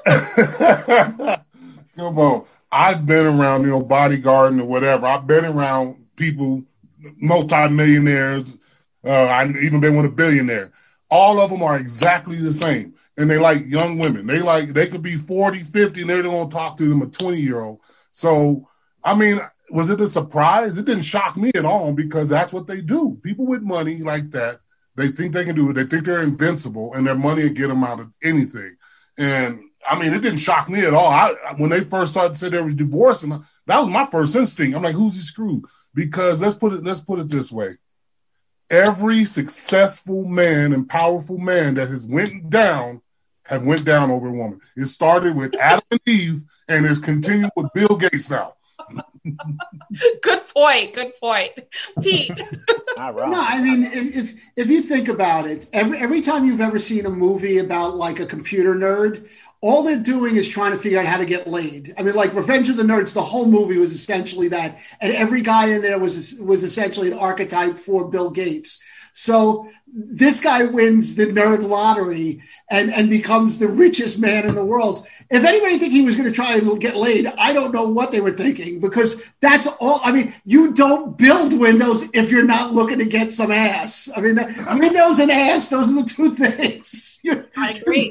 come on. I've been around, you know, bodyguarding or whatever. I've been around people, multimillionaires. Uh, I've even been with a billionaire. All of them are exactly the same. And they like young women. They like, they could be forty, fifty, and they don't want to talk to them, a twenty year old. So, I mean, was it a surprise? It didn't shock me at all because that's what they do. People with money like that, they think they can do it. They think they're invincible, and their money will get them out of anything. And I mean, it didn't shock me at all. I, when they first started to say they were divorcing, that was my first instinct. I'm like, who's he screwed? Because let's put it, let's put it this way: every successful man and powerful man that has went down have went down over a woman. It started with Adam and Eve, and it's continued with Bill Gates now. Good point. Good point. Pete. Not wrong. No, I mean, if, if if you think about it, every every time you've ever seen a movie about like a computer nerd, all they're doing is trying to figure out how to get laid. I mean, like Revenge of the Nerds, the whole movie was essentially that, and every guy in there was was essentially an archetype for Bill Gates. So this guy wins the nerd lottery and, and becomes the richest man in the world. If anybody think he was going to try and get laid, I don't know what they were thinking, because that's all. I mean, you don't build Windows if you're not looking to get some ass. I mean, Windows and ass, those are the two things. I agree.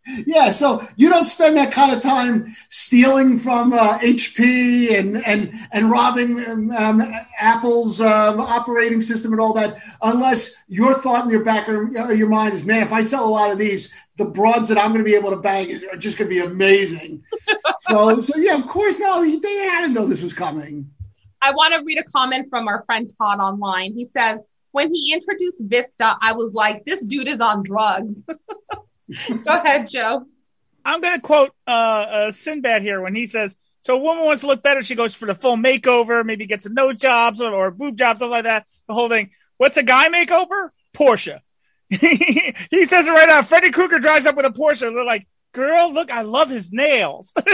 Yeah, so you don't spend that kind of time stealing from uh, H P and and and robbing um, um, Apple's um, operating system and all that, unless your thought in your back or your mind is, man, if I sell a lot of these, the broads that I'm going to be able to bang are just going to be amazing. so, so yeah, of course, no, they had to know this was coming. I want to read a comment from our friend Todd online. He says, when he introduced Vista, I was like, this dude is on drugs. Go ahead, Joe. I'm going to quote uh, uh, Sinbad here when he says, so a woman wants to look better. She goes for the full makeover, maybe gets a nose jobs or, or boob jobs, something like that. The whole thing. What's a guy makeover? Porsche. He says it right now. Freddy Krueger drives up with a Porsche. They're like, girl, look, I love his nails. So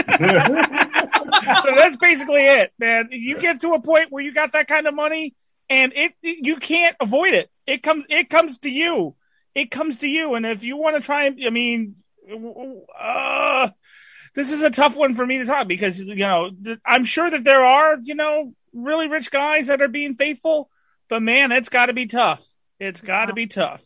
that's basically it, man. You get to a point where you got that kind of money and it, it you can't avoid it. It comes, it comes to you. It comes to you. And if you want to try and, I mean, uh, this is a tough one for me to talk because, you know, th- I'm sure that there are, you know, really rich guys that are being faithful, but man, it's got to be tough. It's got to be tough.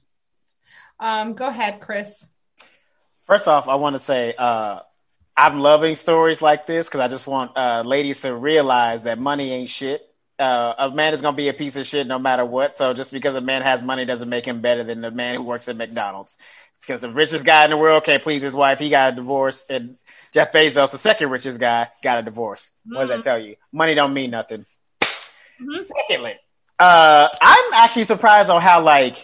Um, go ahead, Chris. First off, I want to say uh, I'm loving stories like this because I just want uh, ladies to realize that money ain't shit. Uh, a man is going to be a piece of shit no matter what. So just because a man has money doesn't make him better than the man who works at McDonald's. Because the richest guy in the world can't please his wife. He got a divorce. And Jeff Bezos, the second richest guy, got a divorce. Mm-hmm. What does that tell you? Money don't mean nothing. Mm-hmm. Secondly, uh, I'm actually surprised on how, like,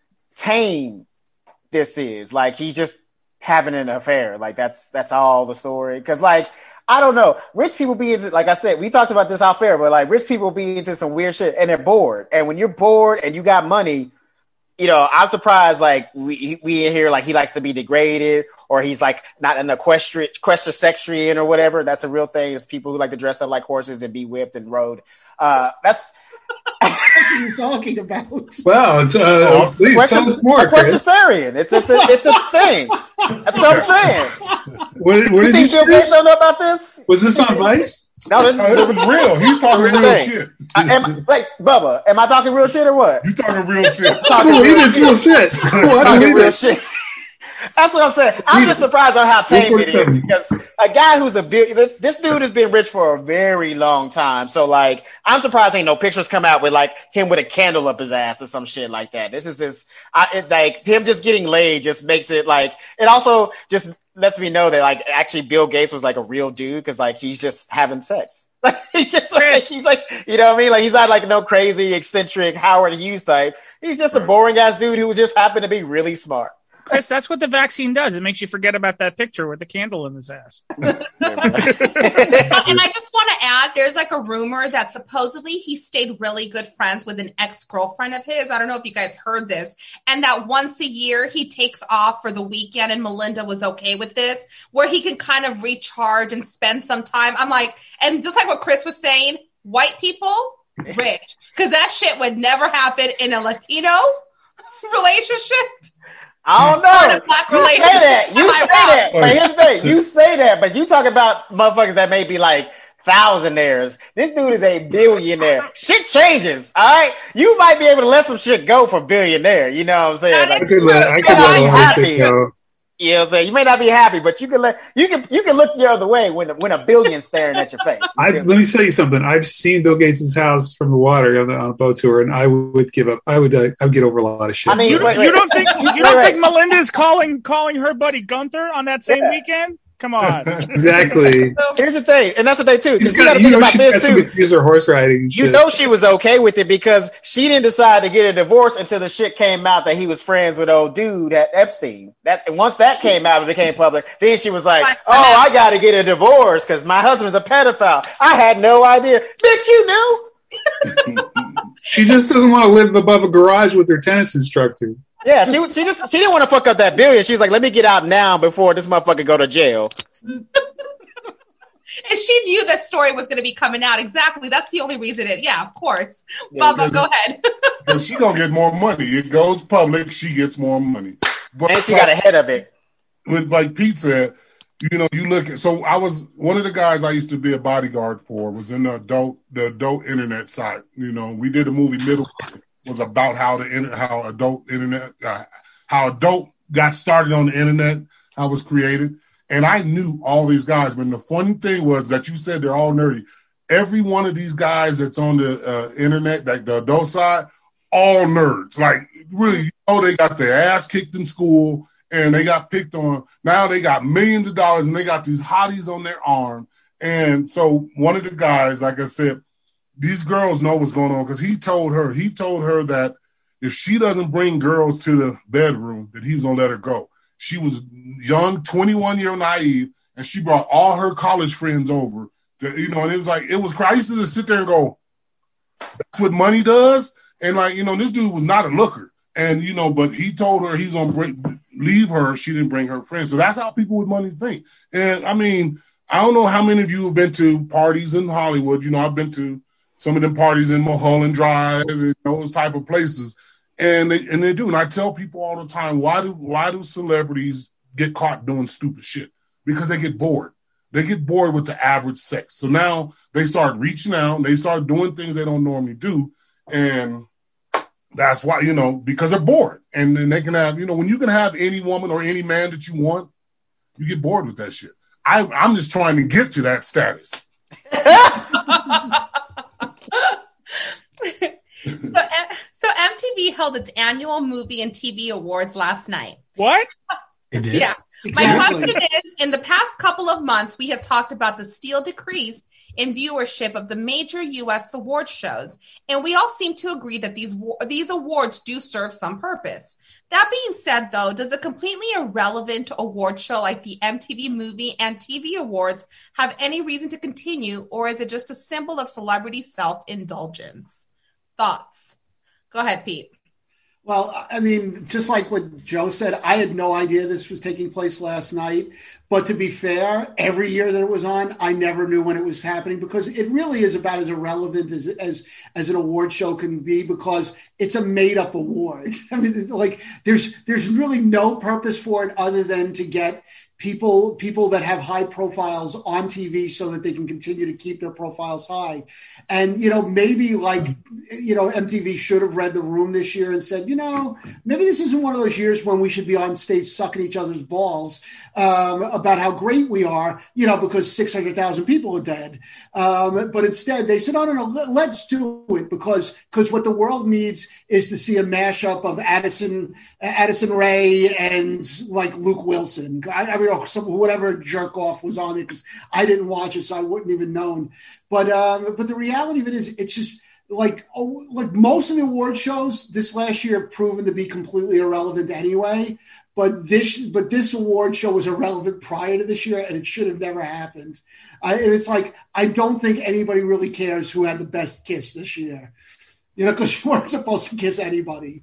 tame this is. Like, he's just having an affair. Like, that's that's all the story. Because, like, I don't know. Rich people be into, like I said, we talked about this off air, but like rich people be into some weird shit and they're bored. And when you're bored and you got money, you know, I'm surprised, like we we in here, like he likes to be degraded or he's like not an equestrian, equestrian or whatever. That's a real thing. It's people who like to dress up like horses and be whipped and rode. Uh, that's what are you talking about? Well, it's uh, please tell us more, equestrian. It's it's a, it's a thing. That's what I'm saying. What, what you think Bill Gates don't know about this? Was this on Vice? No, this, oh, this is real. He's talking real, real shit. I, am, like Bubba, am I talking real shit or what? You talking real shit? talking real, real shit. Real shit. Oh, talking real shit. That's what I'm saying. I'm just surprised on how tame it is because a guy who's a billion, this dude has been rich for a very long time. So like, I'm surprised ain't no pictures come out with like him with a candle up his ass or some shit like that. This is just, I, it, like him just getting laid just makes it like, it also just lets me know that like actually Bill Gates was like a real dude because like he's just having sex. Like he's just like, he's like, you know what I mean? Like he's not like no crazy eccentric Howard Hughes type. He's just a boring ass dude who just happened to be really smart. Chris, that's what the vaccine does. It makes you forget about that picture with the candle in his ass. And I just want to add, there's like a rumor that supposedly he stayed really good friends with an ex-girlfriend of his. I don't know if you guys heard this. And that once a year he takes off for the weekend and Melinda was okay with this, where he can kind of recharge and spend some time. I'm like, and just like what Chris was saying, white people, rich. Because that shit would never happen in a Latino relationship. I don't know. You say that. You say that. But here's the thing. You say that, but you talk about motherfuckers that may be like thousandaires. This dude is a billionaire. Shit changes. All right. You might be able to let some shit go for billionaire. You know what I'm saying? Like, I could let, I could let a lot of shit go. You know what I'm saying? You may not be happy, but you can let you can you can look the other way when when a billion's staring at your face. I, let me tell you something. I've seen Bill Gates' house from the water on, the, on a boat tour, and I would give up. I would uh, I would get over a lot of shit. I mean, you, wait, wait. you don't think you don't wait, think wait. Melinda's calling calling her buddy Gunther on that same yeah. weekend? Come on. Exactly. Here's the thing, and that's the thing too. Because you got to think about this too. User horse riding. And you shit. know she was okay with it because she didn't decide to get a divorce until the shit came out that he was friends with old dude at Epstein. That's and once that came out and became public, then she was like, "Oh, I got to get a divorce because my husband's a pedophile." I had no idea, bitch. You knew. She just doesn't want to live above a garage with her tennis instructor. Yeah, she she just she didn't want to fuck up that billion. She was like, "Let me get out now before this motherfucker go to jail." And she knew that story was going to be coming out. Exactly. That's the only reason it. Yeah, of course. Yeah, Bubba, go ahead. Because she gonna get more money. It goes public. She gets more money. But and she got ahead of it. With like Pete said, you know, you look at. So I was one of the guys I used to be a bodyguard for. Was in the adult the adult internet site. You know, we did a movie Middle was about how the how adult internet uh, how adult got started on the internet. how it was created. And I knew all these guys. But the funny thing was that you said they're all nerdy. Every one of these guys that's on the uh, internet, like the adult side, all nerds. Like, really, you know, they got their ass kicked in school and they got picked on. Now they got millions of dollars and they got these hotties on their arm. And so one of the guys, like I said, these girls know what's going on because he told her, he told her that if she doesn't bring girls to the bedroom, that he was going to let her go. She was young, twenty-one-year naive, and she brought all her college friends over. To, you know, and it was like, it was crazy. I used to just sit there and go, that's what money does? And like, you know, this dude was not a looker. And, you know, but he told her he was going to leave her. She didn't bring her friends. So that's how people with money think. And I mean, I don't know how many of you have been to parties in Hollywood. You know, I've been to some of them parties in Mulholland Drive and those type of places. And they, and they do. And I tell people all the time, why do, why do celebrities get caught doing stupid shit? Because they get bored. They get bored with the average sex. So now they start reaching out. They start doing things they don't normally do. And that's why, you know, because they're bored. And then they can have, you know, when you can have any woman or any man that you want, you get bored with that shit. I, I'm just trying to get to that status. so, so M T V held its annual movie and T V awards last night. What? It did? Yeah. Exactly. My question is, in the past couple of months, we have talked about the steal decrease in viewership of the major U S award shows, and we all seem to agree that these these awards do serve some purpose. That being said, though, does a completely irrelevant award show like the M T V Movie and T V Awards have any reason to continue, or is it just a symbol of celebrity self-indulgence? Thoughts? Go ahead, Pete. Well, I mean, just like what Joe said, I had no idea this was taking place last night. But to be fair, every year that it was on, I never knew when it was happening because it really is about as irrelevant as as, as an award show can be because it's a made-up award. I mean, it's like there's there's really no purpose for it other than to get people people that have high profiles on T V so that they can continue to keep their profiles high. And, you know, maybe like, you know, M T V should have read the room this year and said, you know, maybe this isn't one of those years when we should be on stage sucking each other's balls um, about how great we are, you know, because six hundred thousand people are dead. Um, but instead they said, no, no, no, let's do it because because what the world needs is to see a mashup of Addison, Addison Rae and like Luke Wilson. I, I mean, or some, whatever jerk off was on it because I didn't watch it, so I wouldn't even known. But um, but the reality of it is, it's just like oh, like most of the award shows this last year have proven to be completely irrelevant anyway. But this but this award show was irrelevant prior to this year, and it should have never happened. I, and it's like I don't think anybody really cares who had the best kiss this year, you know, because you weren't supposed to kiss anybody.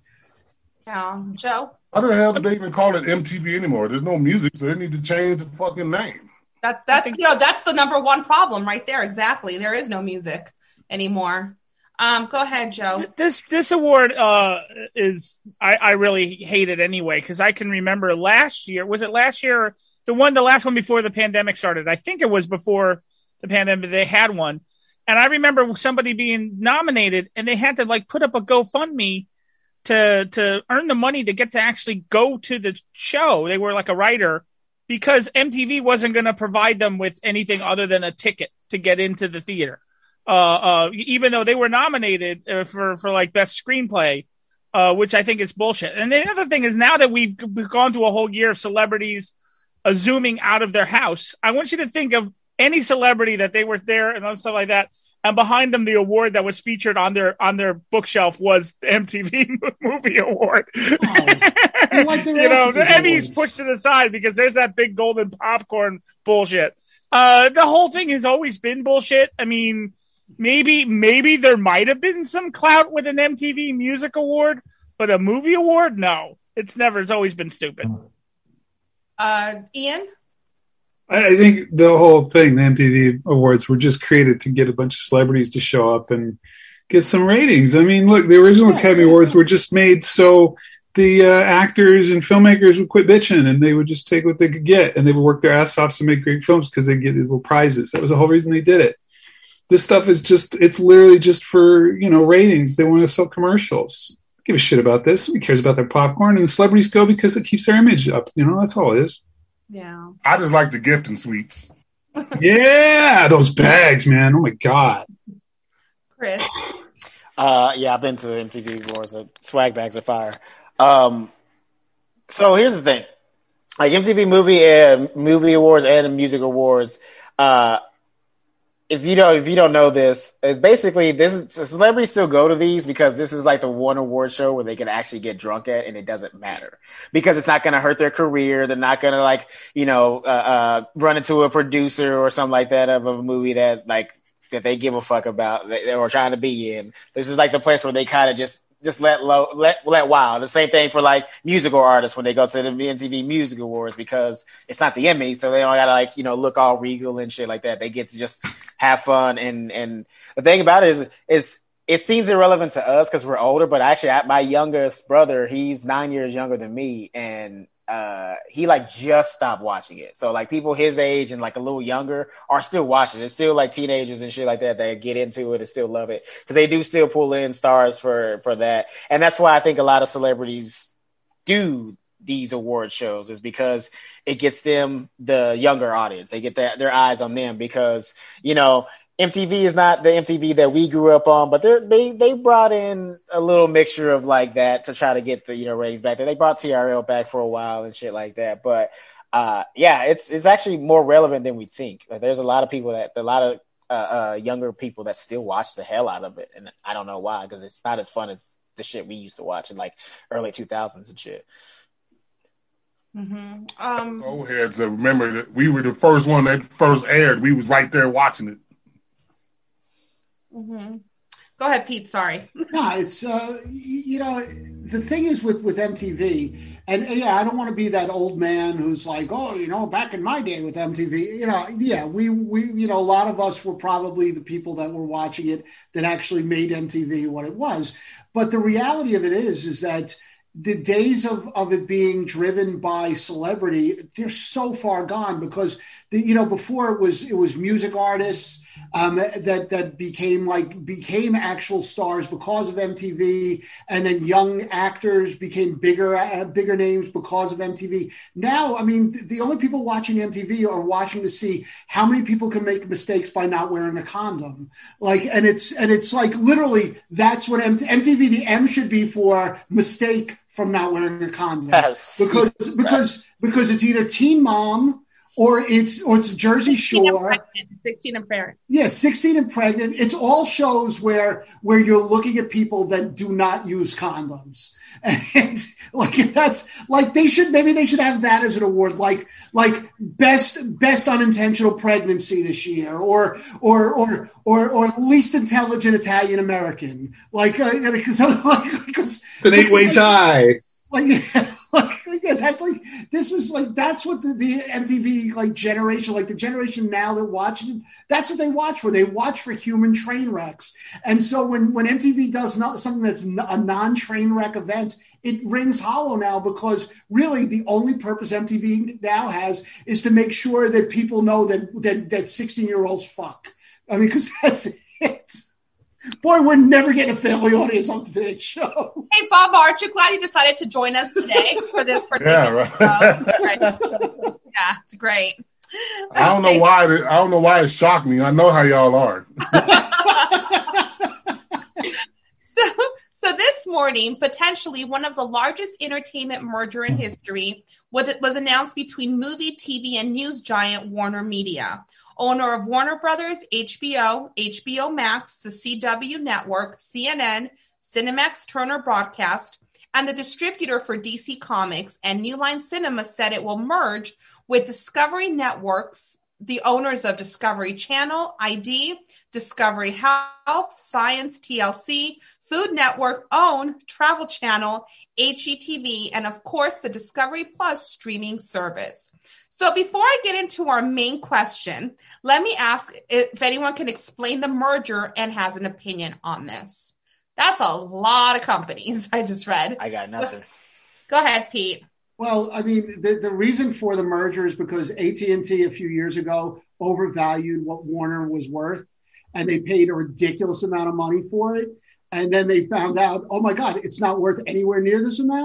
Yeah, Joe. How the hell did they even call it M T V anymore? There's no music, so they need to change the fucking name. That that's you know that's the number one problem right there. Exactly, there is no music anymore. Um, go ahead, Joe. This this award uh, is I, I really hate it anyway because I can remember last year. Was it last year? The one, the last one before the pandemic started. I think it was before the pandemic. They had one, and I remember somebody being nominated, and they had to like put up a GoFundMe to to earn the money to get to actually go to the show. They were like a writer because M T V wasn't going to provide them with anything other than a ticket to get into the theater. Uh, uh, even though they were nominated uh, for, for like best screenplay, uh, which I think is bullshit. And the other thing is now that we've, we've gone through a whole year of celebrities uh, zooming out of their house, I want you to think of any celebrity that they were there and stuff like that. And behind them, the award that was featured on their on their bookshelf was the M T V Movie Award. Oh, you like the you know, the Emmys pushed to the side because there's that big golden popcorn bullshit. Uh, the whole thing has always been bullshit. I mean, maybe maybe there might have been some clout with an M T V Music Award, but a movie award, no. It's never. It's always been stupid. Uh, Ian? I think the whole thing, the M T V Awards, were just created to get a bunch of celebrities to show up and get some ratings. I mean, look, the original yeah, Academy Awards were just made so the uh, actors and filmmakers would quit bitching and they would just take what they could get and they would work their ass off to make great films because they get these little prizes. That was the whole reason they did it. This stuff is just, it's literally just for, you know, ratings. They want to sell commercials. Give a shit about this. Who cares about their popcorn? And the celebrities go because it keeps their image up. You know, that's all it is. Yeah. I just like the gift and sweets. Yeah, those bags, man. Oh my God. Chris. Uh, yeah, I've been to the M T V Awards. The swag bags are fire. Um, so here's the thing: like M T V Movie and Movie Awards and the Music Awards. Uh, if you don't, if you don't know this, it's basically this is celebrities still go to these because this is like the one award show where they can actually get drunk at, and it doesn't matter because it's not going to hurt their career. They're not going to like you know uh, uh, run into a producer or something like that of a movie that like. that they give a fuck about or trying to be in. This is like the place where they kind of just just let low, let let wild. The same thing for like musical artists when they go to the M T V Music Awards because it's not the Emmy, so they don't gotta like you know look all regal and shit like that. They get to just have fun and and the thing about it is is it seems irrelevant to us because we're older, but actually my youngest brother, he's nine years younger than me, and uh he like just stopped watching it. So like people his age and like a little younger are still watching it. It's still like teenagers and shit like that that get into it and still love it because they do still pull in stars for for that. And that's why I think a lot of celebrities do these award shows is because it gets them the younger audience. They get their, their eyes on them because you know M T V is not the M T V that we grew up on, but they they brought in a little mixture of like that to try to get the you know ratings back there. They brought T R L back for a while and shit like that. But uh, yeah, it's it's actually more relevant than we think. Like, there's a lot of people that a lot of uh, uh, younger people that still watch the hell out of it, and I don't know why because it's not as fun as the shit we used to watch in like early two thousands and shit. Mm-hmm. Um, old heads that remember that we were the first one that first aired. We was right there watching it. Mm-hmm. Go ahead, Pete. Sorry. No, it's uh, you, you know the thing is with with M T V, and yeah, I don't want to be that old man who's like, oh, you know, back in my day with M T V, you know, yeah, we we you know a lot of us were probably the people that were watching it that actually made M T V what it was. But the reality of it is, is that the days of, of it being driven by celebrity, they're so far gone because the, you know, before it was, it was music artists um, that, that became like, became actual stars because of M T V. And then young actors became bigger, uh, bigger names because of M T V. Now, I mean, the only people watching M T V are watching to see how many people can make mistakes by not wearing a condom. Like, and it's, and it's like, literally, that's what M T V, the M should be for mistake from not wearing a condom. Yes. Because because because it's either Teen Mom or it's or it's Jersey Shore. sixteen and pregnant. Yeah, sixteen and pregnant. It's all shows where where you're looking at people that do not use condoms. And like that's like they should maybe they should have that as an award, like like best best unintentional pregnancy this year, or or or or or least intelligent Italian American, like because uh, like, because an eight way tie. Like, like, yeah, that, like this is like that's what the, the M T V like generation, like the generation now that watches it, that's what they watch for. They watch for human train wrecks, and so when when M T V does not something that's a non-train wreck event, it rings hollow now because really the only purpose M T V now has is to make sure that people know that that that sixteen year olds fuck. I mean, because that's it. Boy, we're never getting a family audience on today's show. Hey, Bob, aren't you glad you decided to join us today for this particular yeah, right. show? Right. Yeah, it's great. I don't know why. It, I don't know why it shocked me. I know how y'all are. so, so this morning, potentially one of the largest entertainment merger in history was it was announced between movie, T V, and news giant Warner Media. Owner of Warner Brothers, H B O, H B O Max, the C W Network, C N N, Cinemax Turner Broadcast, and the distributor for D C Comics and New Line Cinema said it will merge with Discovery Networks, the owners of Discovery Channel, I D, Discovery Health, Science, T L C, Food Network, OWN, Travel Channel, H G T V, and of course the Discovery Plus streaming service. So before I get into our main question, let me ask if anyone can explain the merger and has an opinion on this. That's a lot of companies I just read. I got nothing. Go ahead, Pete. Well, I mean, the, the reason for the merger is because A T and T a few years ago overvalued what Warner was worth, and they paid a ridiculous amount of money for it. And then they found out, oh, my God, it's not worth anywhere near this amount.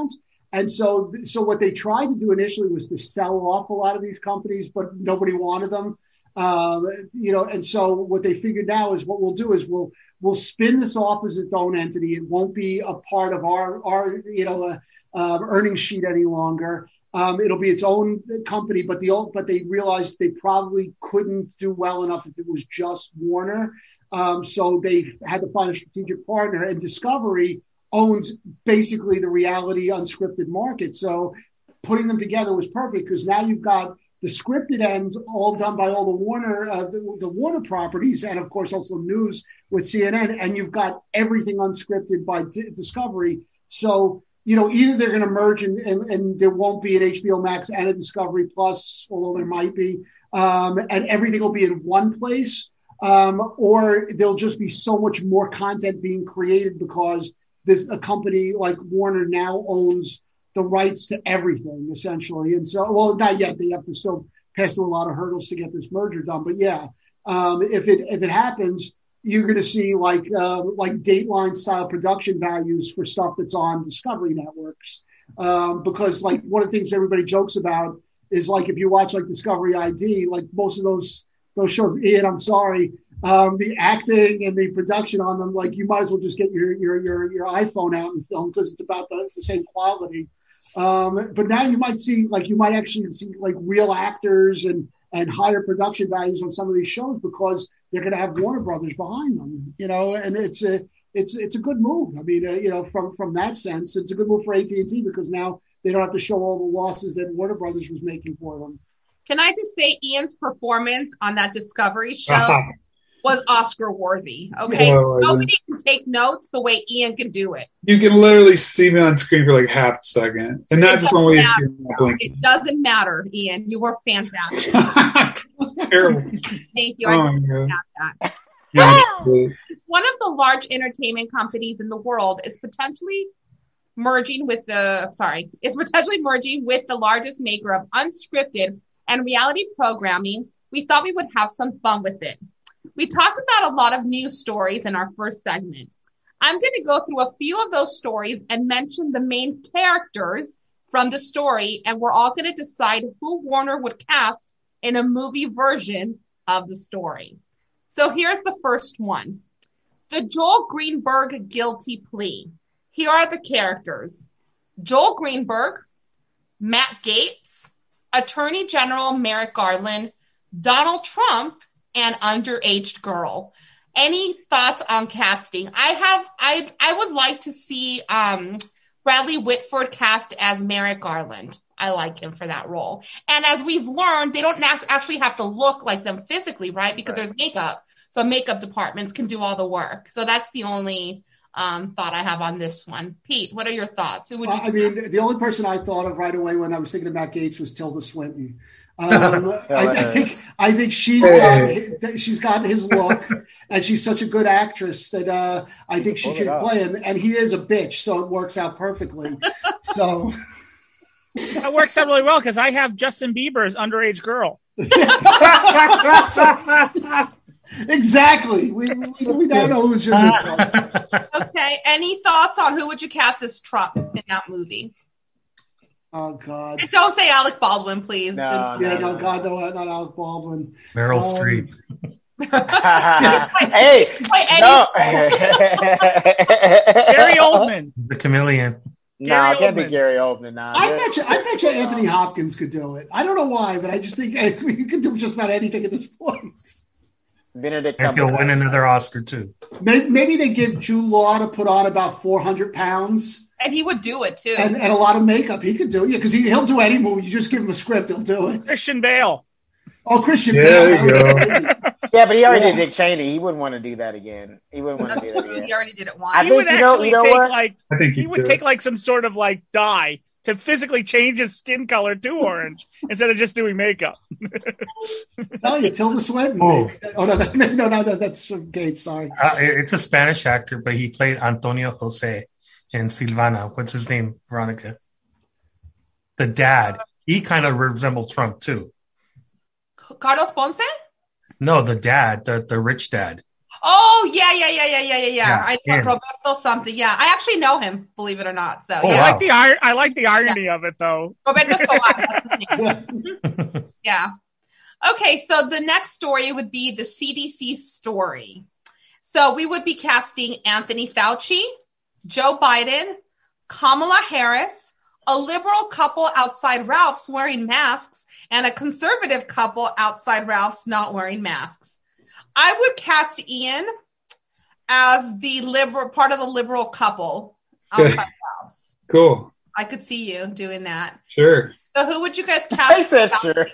And so, so what they tried to do initially was to sell off a lot of these companies, but nobody wanted them. Um, you know, and so what they figured now is what we'll do is we'll we'll spin this off as its own entity. It won't be a part of our our you know uh, uh, earnings sheet any longer. Um, it'll be its own company, but the old, but they realized they probably couldn't do well enough if it was just Warner. Um, so they had to find a strategic partner, and Discovery owns basically the reality unscripted market. So putting them together was perfect because now you've got the scripted end all done by all the Warner, uh, the, the Warner properties, and of course also news with C N N, and you've got everything unscripted by D- Discovery. So, you know, either they're going to merge and, and, and there won't be an H B O Max and a Discovery Plus, although there might be, um, and everything will be in one place, um, or there'll just be so much more content being created because this a company like Warner now owns the rights to everything, essentially. And so, well, not yet. They have to still pass through a lot of hurdles to get this merger done. But yeah, um, if it if it happens, you're going to see like uh, like Dateline style production values for stuff that's on Discovery networks. Um, because like one of the things everybody jokes about is like if you watch like Discovery I D, like most of those those shows, Ian, I'm sorry, um, the acting and the production on them, like you might as well just get your your your, your iPhone out and film because it's about the, the same quality. Um, but now you might see, like, you might actually see, like, real actors and, and higher production values on some of these shows because they're going to have Warner Brothers behind them, you know, and it's a, it's, it's a good move. I mean, uh, you know, from, from that sense, it's a good move for A T and T because now they don't have to show all the losses that Warner Brothers was making for them. Can I just say Ian's performance on that Discovery show was Oscar worthy. Okay. Oh, Nobody can take notes the way Ian can do it. You can literally see me on screen for like half a second. And that's just only if you're not blinking. It doesn't matter, Ian. You were fantastic. It's terrible. Thank you. Oh, I just yeah. have that. Yeah, It's one of the large entertainment companies in the world is potentially merging with the sorry, is potentially merging with the largest maker of unscripted and reality programming. We thought we would have some fun with it. We talked about a lot of news stories in our first segment. I'm going to go through a few of those stories and mention the main characters from the story, and we're all going to decide who Warner would cast in a movie version of the story. So here's the first one. The Joel Greenberg guilty plea. Here are the characters. Joel Greenberg, Matt Gaetz, Attorney General Merrick Garland, Donald Trump, and underage girl. Any thoughts on casting? I have, I, I would like to see um, Bradley Whitford cast as Merrick Garland. I like him for that role. And as we've learned, they don't actually have to look like them physically, right? Because right. there's makeup. So makeup departments can do all the work. So that's the only um, thought I have on this one. Pete, what are your thoughts? Who would you I mean, the only person I thought of right away when I was thinking about Gates was Tilda Swinton. Um, I, I think I think she's got she's got his look, and she's such a good actress that uh, I think she could play him. And he is a bitch, so it works out perfectly. So that works out really well because I have Justin Bieber's underage girl. Exactly. We we, we don't know who's in this one. Okay. Any thoughts on who would you cast as Trump in that movie? Oh God! And don't say Alec Baldwin, please. No, yeah, no, no, no, God, no, not Alec Baldwin. Meryl um, Streep. Hey, no. Gary Oldman, the chameleon. No, nah, it can't be Gary Oldman. Nah. I bet you, I bet you Anthony Hopkins could do it. I don't know why, but I just think you could do just about anything at this point. Benedict and he'll win another Oscar too. Maybe, maybe they give Jude Law to put on about four hundred pounds. And he would do it too. And, and a lot of makeup. He could do it. Yeah, because he, he'll do any movie. You just give him a script, he'll do it. Christian Bale. Oh, Christian yeah, Bale. There you go. Yeah, but he already yeah. did Dick Cheney. He wouldn't want to do that again. He wouldn't want to do that again. He already did it once. I he think, would you know, actually you know take what? like I think he would take like some sort of like dye to physically change his skin color to orange instead of just doing makeup. Oh, you Tilda Swinton. Oh, oh no, no, no, no, that's from Gates. Sorry. Uh, it's a Spanish actor, but he played Antonio Jose in Silvana. What's his name, Veronica? The dad. He kind of resembled Trump too. Carlos Ponce? No, the dad, the, the rich dad. Oh yeah, yeah, yeah, yeah, yeah, yeah, yeah. Yeah, I know him. Roberto something. Yeah, I actually know him. Believe it or not. So Oh, yeah, I wow. like the ir- I like the irony of it though. Roberto Escobar. That's his name. Yeah. Okay, so the next story would be the C D C story. So we would be casting Anthony Fauci, Joe Biden, Kamala Harris, a liberal couple outside Ralph's wearing masks, and a conservative couple outside Ralph's not wearing masks. I would cast Ian as the liberal part of the liberal couple outside Ralph's. Cool. I could see you doing that. Sure. So who would you guys cast? I said sure.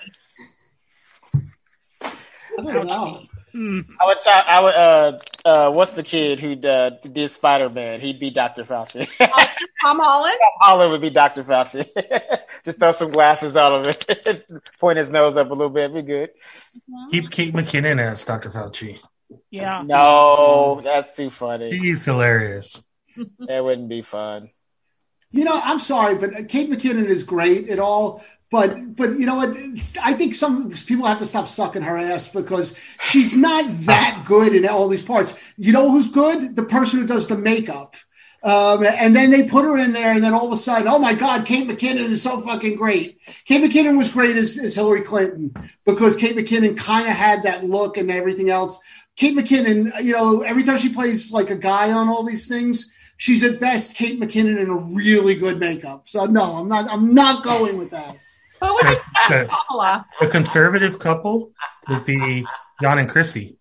I don't know. I would try, I would, uh, uh, what's the kid who uh, did Spider-Man? He'd be Doctor Fauci. Tom Holland? Tom Holland would be Doctor Fauci. Just throw some glasses on him and point his nose up a little bit. Be good. Keep Kate McKinnon as Doctor Fauci. Yeah. No, that's too funny. She's hilarious. That wouldn't be fun. You know, I'm sorry, but Kate McKinnon is great and all, but but you know what? I think some people have to stop sucking her ass because she's not that good in all these parts. You know who's good? The person who does the makeup. Um, and then they put her in there, and then all of a sudden, oh my God, Kate McKinnon is so fucking great. Kate McKinnon was great as, as Hillary Clinton because Kate McKinnon kind of had that look and everything else. Kate McKinnon, you know, every time she plays like a guy on all these things, she's at best Kate McKinnon in a really good makeup. So no, I'm not. I'm not going with that. Who would you cast The, Kamala? the conservative couple would be John and Chrissy.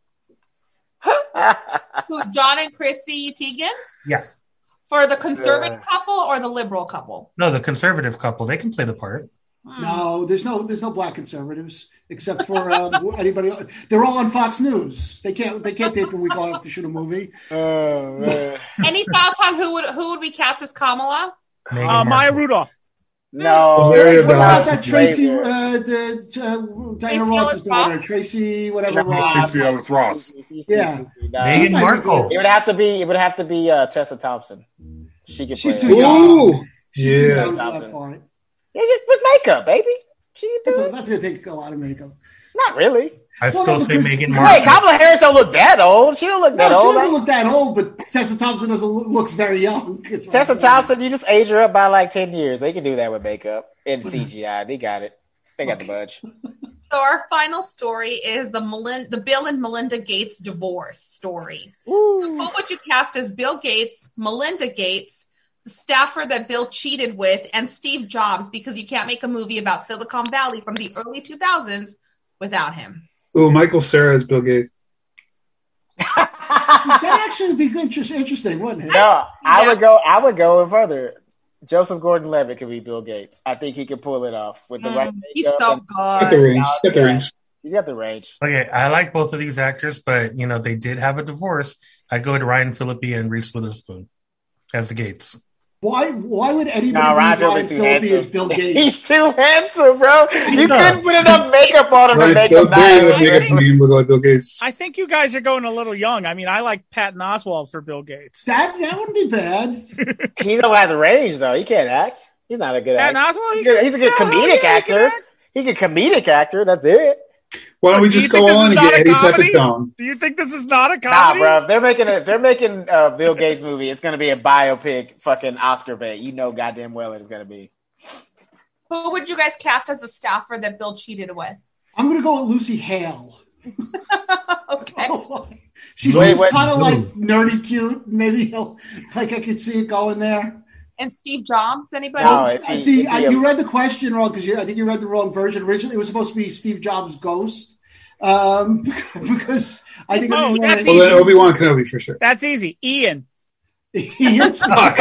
Who? John and Chrissy Teigen? Yeah. For the conservative Yeah. couple or the liberal couple? No, the conservative couple. They can play the part. No, there's no there's no black conservatives except for um, anybody else. They're all on Fox News. They can't they can't take the week off to shoot a movie. Oh, man. Any thoughts on who would who would we cast as Kamala? Meghan Uh, Maya Markle. Rudolph. No. Rosario What about Dawson. that Tracy, Later. uh, the, uh, Diana Tracy Ross's Ellis daughter, Ross? Tracy, whatever Nah, Ross. Tracy Ellis Ross. Yeah. Nah. She Meghan might be Markle. It would have to be. It would have to be uh, Tessa Thompson. She could She's play. too it. young. Ooh. She's too Yeah. young for that Thompson. part. Yeah, just with makeup, baby. She can That's, do a, it. that's going to take a lot of makeup. Not really. I Well, still no, say because- Meghan Wait, Markle. Kamala Harris don't look that old. She don't look No, that she old. doesn't Like, look that old, but Tessa Thompson doesn't look, looks very young. is what I'm Tessa saying. Thompson, you just age her up by like ten years. They can do that with makeup and C G I. They got it. They got the budge. So our final story is the Melin- the Bill and Melinda Gates divorce story. Ooh. Who would you cast as Bill Gates, Melinda Gates, the staffer that Bill cheated with, and Steve Jobs? Because you can't make a movie about Silicon Valley from the early two thousands without him. Ooh, Michael Cera as Bill Gates. That actually would be good, just interesting, wouldn't it? No, I Yeah. would go. I would go further. Joseph Gordon-Levitt could be Bill Gates. I think he could pull it off with the right. Mm, he's makeup so and- Got the good. range. Got the range. He's got the range. Okay, I like both of these actors, but you know they did have a divorce. I go to Ryan Phillippe and Reese Witherspoon as the Gates. Why Why would anybody No, be Ryan Ryan Phillippe's too Phillippe as handsome. Bill He's Gates? too handsome, bro. You No. couldn't put enough makeup on him to Right, make Bill, him very good nice. makeup for him, look like Bill Gates. I think you guys are going a little young. I mean, I like Patton Oswalt for Bill Gates. That that wouldn't be bad. He don't have the range though. He can't act. He's not a good Patton actor. Oswalt, He's, good- he's a good Yeah, comedic yeah, he can actor. act. He's a comedic actor. That's it. Why don't we Do you just think go this is on and not get a Eddie comedy? Pepitone? Do you think this is not a Nah, comedy? bro. If they're making a, if they're making a Bill Gates movie, it's gonna be a biopic, fucking Oscar bait. You know, goddamn well it's gonna be. Who would you guys cast as the staffer that Bill cheated with? I'm going to go with Lucy Hale. Okay. She Wait, seems wait. kind of like nerdy cute. Maybe he'll, like I could see it going there. And Steve Jobs, anybody? No, if he- see, if he- I, you read the question wrong because I think you read the wrong version. Originally, it was supposed to be Steve Jobs' ghost. Um, because I think Oh, it'd be more that's Well, than- then Obi-Wan Kenobi for sure. That's easy. Ian. He is not.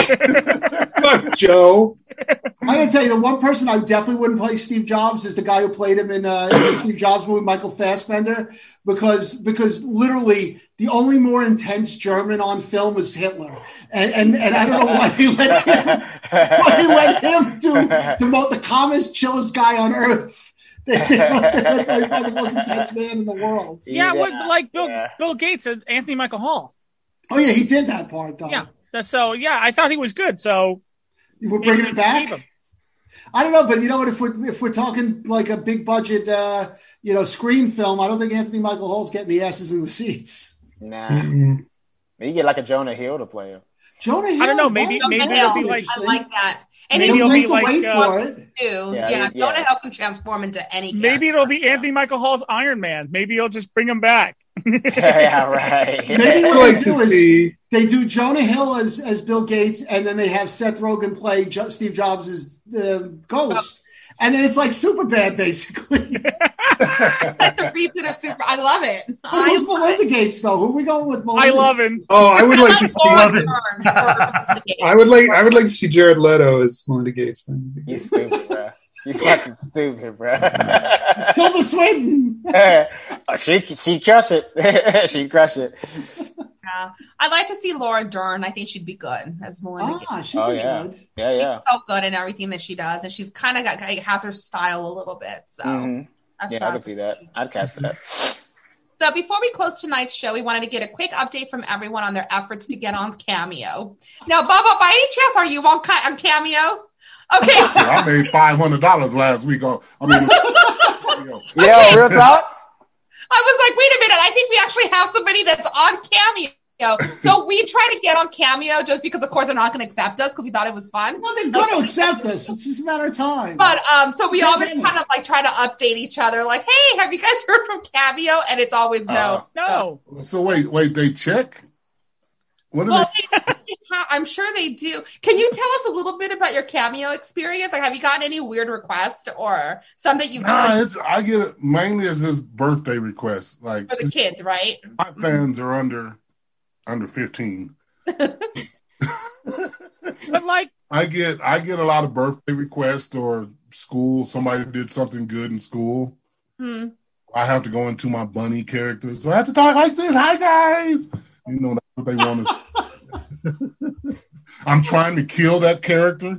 Fuck Joe. I gotta tell you, the one person I definitely wouldn't play Steve Jobs is the guy who played him in, uh, in the Steve Jobs movie, Michael Fassbender, because because literally the only more intense German on film was Hitler, and and, and I don't know why they let him why they let him do the most the calmest, chillest guy on earth. They, they let him play the most intense man in the world. Yeah, what, like Bill yeah. Bill Gates and Anthony Michael Hall. Oh yeah, he did that part though. Yeah. That's so yeah, I thought he was good. So We're bringing it back. keep him. I don't know, but you know what? If we're if we're talking like a big budget, uh, you know, screen film, I don't think Anthony Michael Hall's getting the asses in the seats. Nah. Mm-mm. Maybe get like a Jonah Hill to play him. Jonah Hill. I don't know. Maybe that would maybe be it'll be like I like that. And maybe he's it'll be to like wait uh, for it. too. Yeah, Yeah, he- yeah. Jonah Hill can transform into any. maybe it'll be character. Anthony Michael Hall's Iron Man. Maybe he'll just bring him back. Yeah, right. Maybe I'd what like they do to is see. they do Jonah Hill as, as Bill Gates, and then they have Seth Rogen play jo- Steve Jobs as the ghost. And then it's like Superbad, basically. Like the reboot of Super. I love it. Who's I love Melinda it. Gates, though? Who are we going with? Melinda? I love him. Oh, I would like I to see. Laura love it. Dern for the I would like. I would like to see Jared Leto as Melinda Gates. You stupid, bro. You fucking stupid, bro. Tilda Swinton. she she crush it. she crush it. Yeah. I'd like to see Laura Dern. I think she'd be good as Melinda Gates. Ah, she'd Oh be yeah, good. yeah, She's yeah. so good in everything that she does, and she's kind of got has her style a little bit. So Mhm. that's Yeah, what I can see that. I'd cast that. So before we close tonight's show, we wanted to get a quick update from everyone on their efforts to get on Cameo. Now, Bubba, by any chance, are you on, on Cameo? Okay. I made five hundred dollars last week. On, I mean, Yo, real talk. I was like, wait a minute. I think we actually have somebody that's on Cameo. So we try to get on Cameo just because, of course, they're not going to accept us because we thought it was fun. Well, they're going to accept us. It's just a matter of time. But um, so we Yeah, always yeah. kind of like try to update each other, like, "Hey, have you guys heard from Cameo?" And it's always no. No. so wait, wait, they check? What do Well, they? they, I'm sure they do. Can you tell us a little bit about your Cameo experience? Like, have you gotten any weird requests or something you've Nah, tried it's I get it mainly as this birthday request. Like for the kids, right? my fans are under under fifteen. But like I get I get a lot of birthday requests or school. Somebody did something good in school. Hmm. I have to go into my bunny character, so I have to talk like this. Hi guys, you know that's what they want us. I'm trying to kill that character,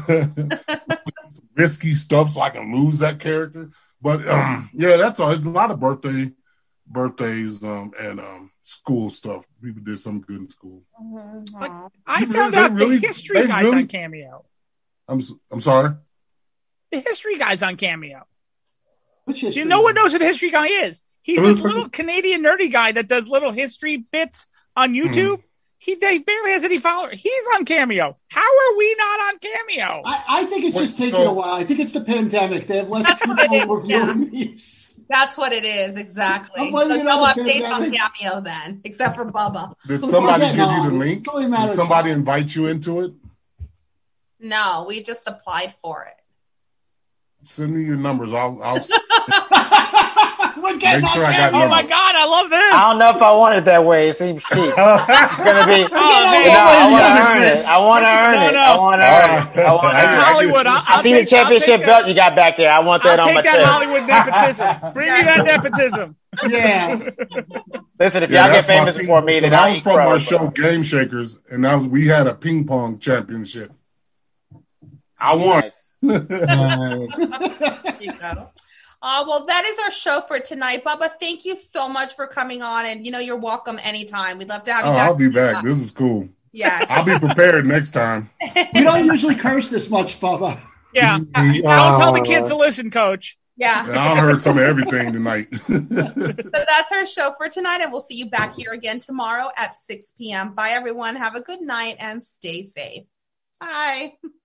risky stuff, so I can lose that character. But um, yeah, that's all. It's a lot of birthday, birthdays, um, and um, school stuff. People did something good in school. Like, I They- found they out really- the history they guys really- on Cameo. I'm s- I'm sorry. The history guys on Cameo. Which Do history? you know what knows who the history guy is? He's Who this is- little Canadian nerdy guy that does little history bits on YouTube. Hmm. He they barely has any followers. He's on Cameo. How are we not on Cameo? I, I think it's Wait, just taking so- a while. I think it's the pandemic. They have less That's what it people is, yeah. reviewing these. That's what it is, exactly. I'm blaming So it no on the updates on pandemic. Cameo then, except for Bubba. Did Well, somebody we're give getting you the on. link? It's only a matter Did of somebody time. invite you into it? No, we just applied for it. Send me your numbers. I'll I'll We're getting Make on sure I got camera. Oh my god, I love this. I don't know if I want it that way. It seems cheap. It's gonna be. Oh, You man. know, I want to Yeah, earn Chris. it. I want to earn No, it. no. I want to earn it. I want to That's earn it. Hollywood. I'll, I I'll see take, the championship I'll take belt that, you got back there. I want that I'll on my take that chest. Hollywood nepotism. Bring me that nepotism. Yeah. Listen, if Yeah, y'all get that's my famous ping- before me, so then that I'll was eat from our crows, show bro. Game Shakers, and that was we had a ping pong championship. I won. Nice. Nice. There you go. Uh, well, that is our show for tonight. Bubba, thank you so much for coming on. And, you know, you're welcome anytime. We'd love to have you Oh, back. I'll be back. This is cool. Yes. I'll be prepared next time. We don't usually curse this much, Bubba. Yeah. The, Don't tell the uh, kids to listen, coach. Yeah. And I heard some of everything tonight. So that's our show for tonight. And we'll see you back here again tomorrow at six p.m. Bye, everyone. Have a good night and stay safe. Bye.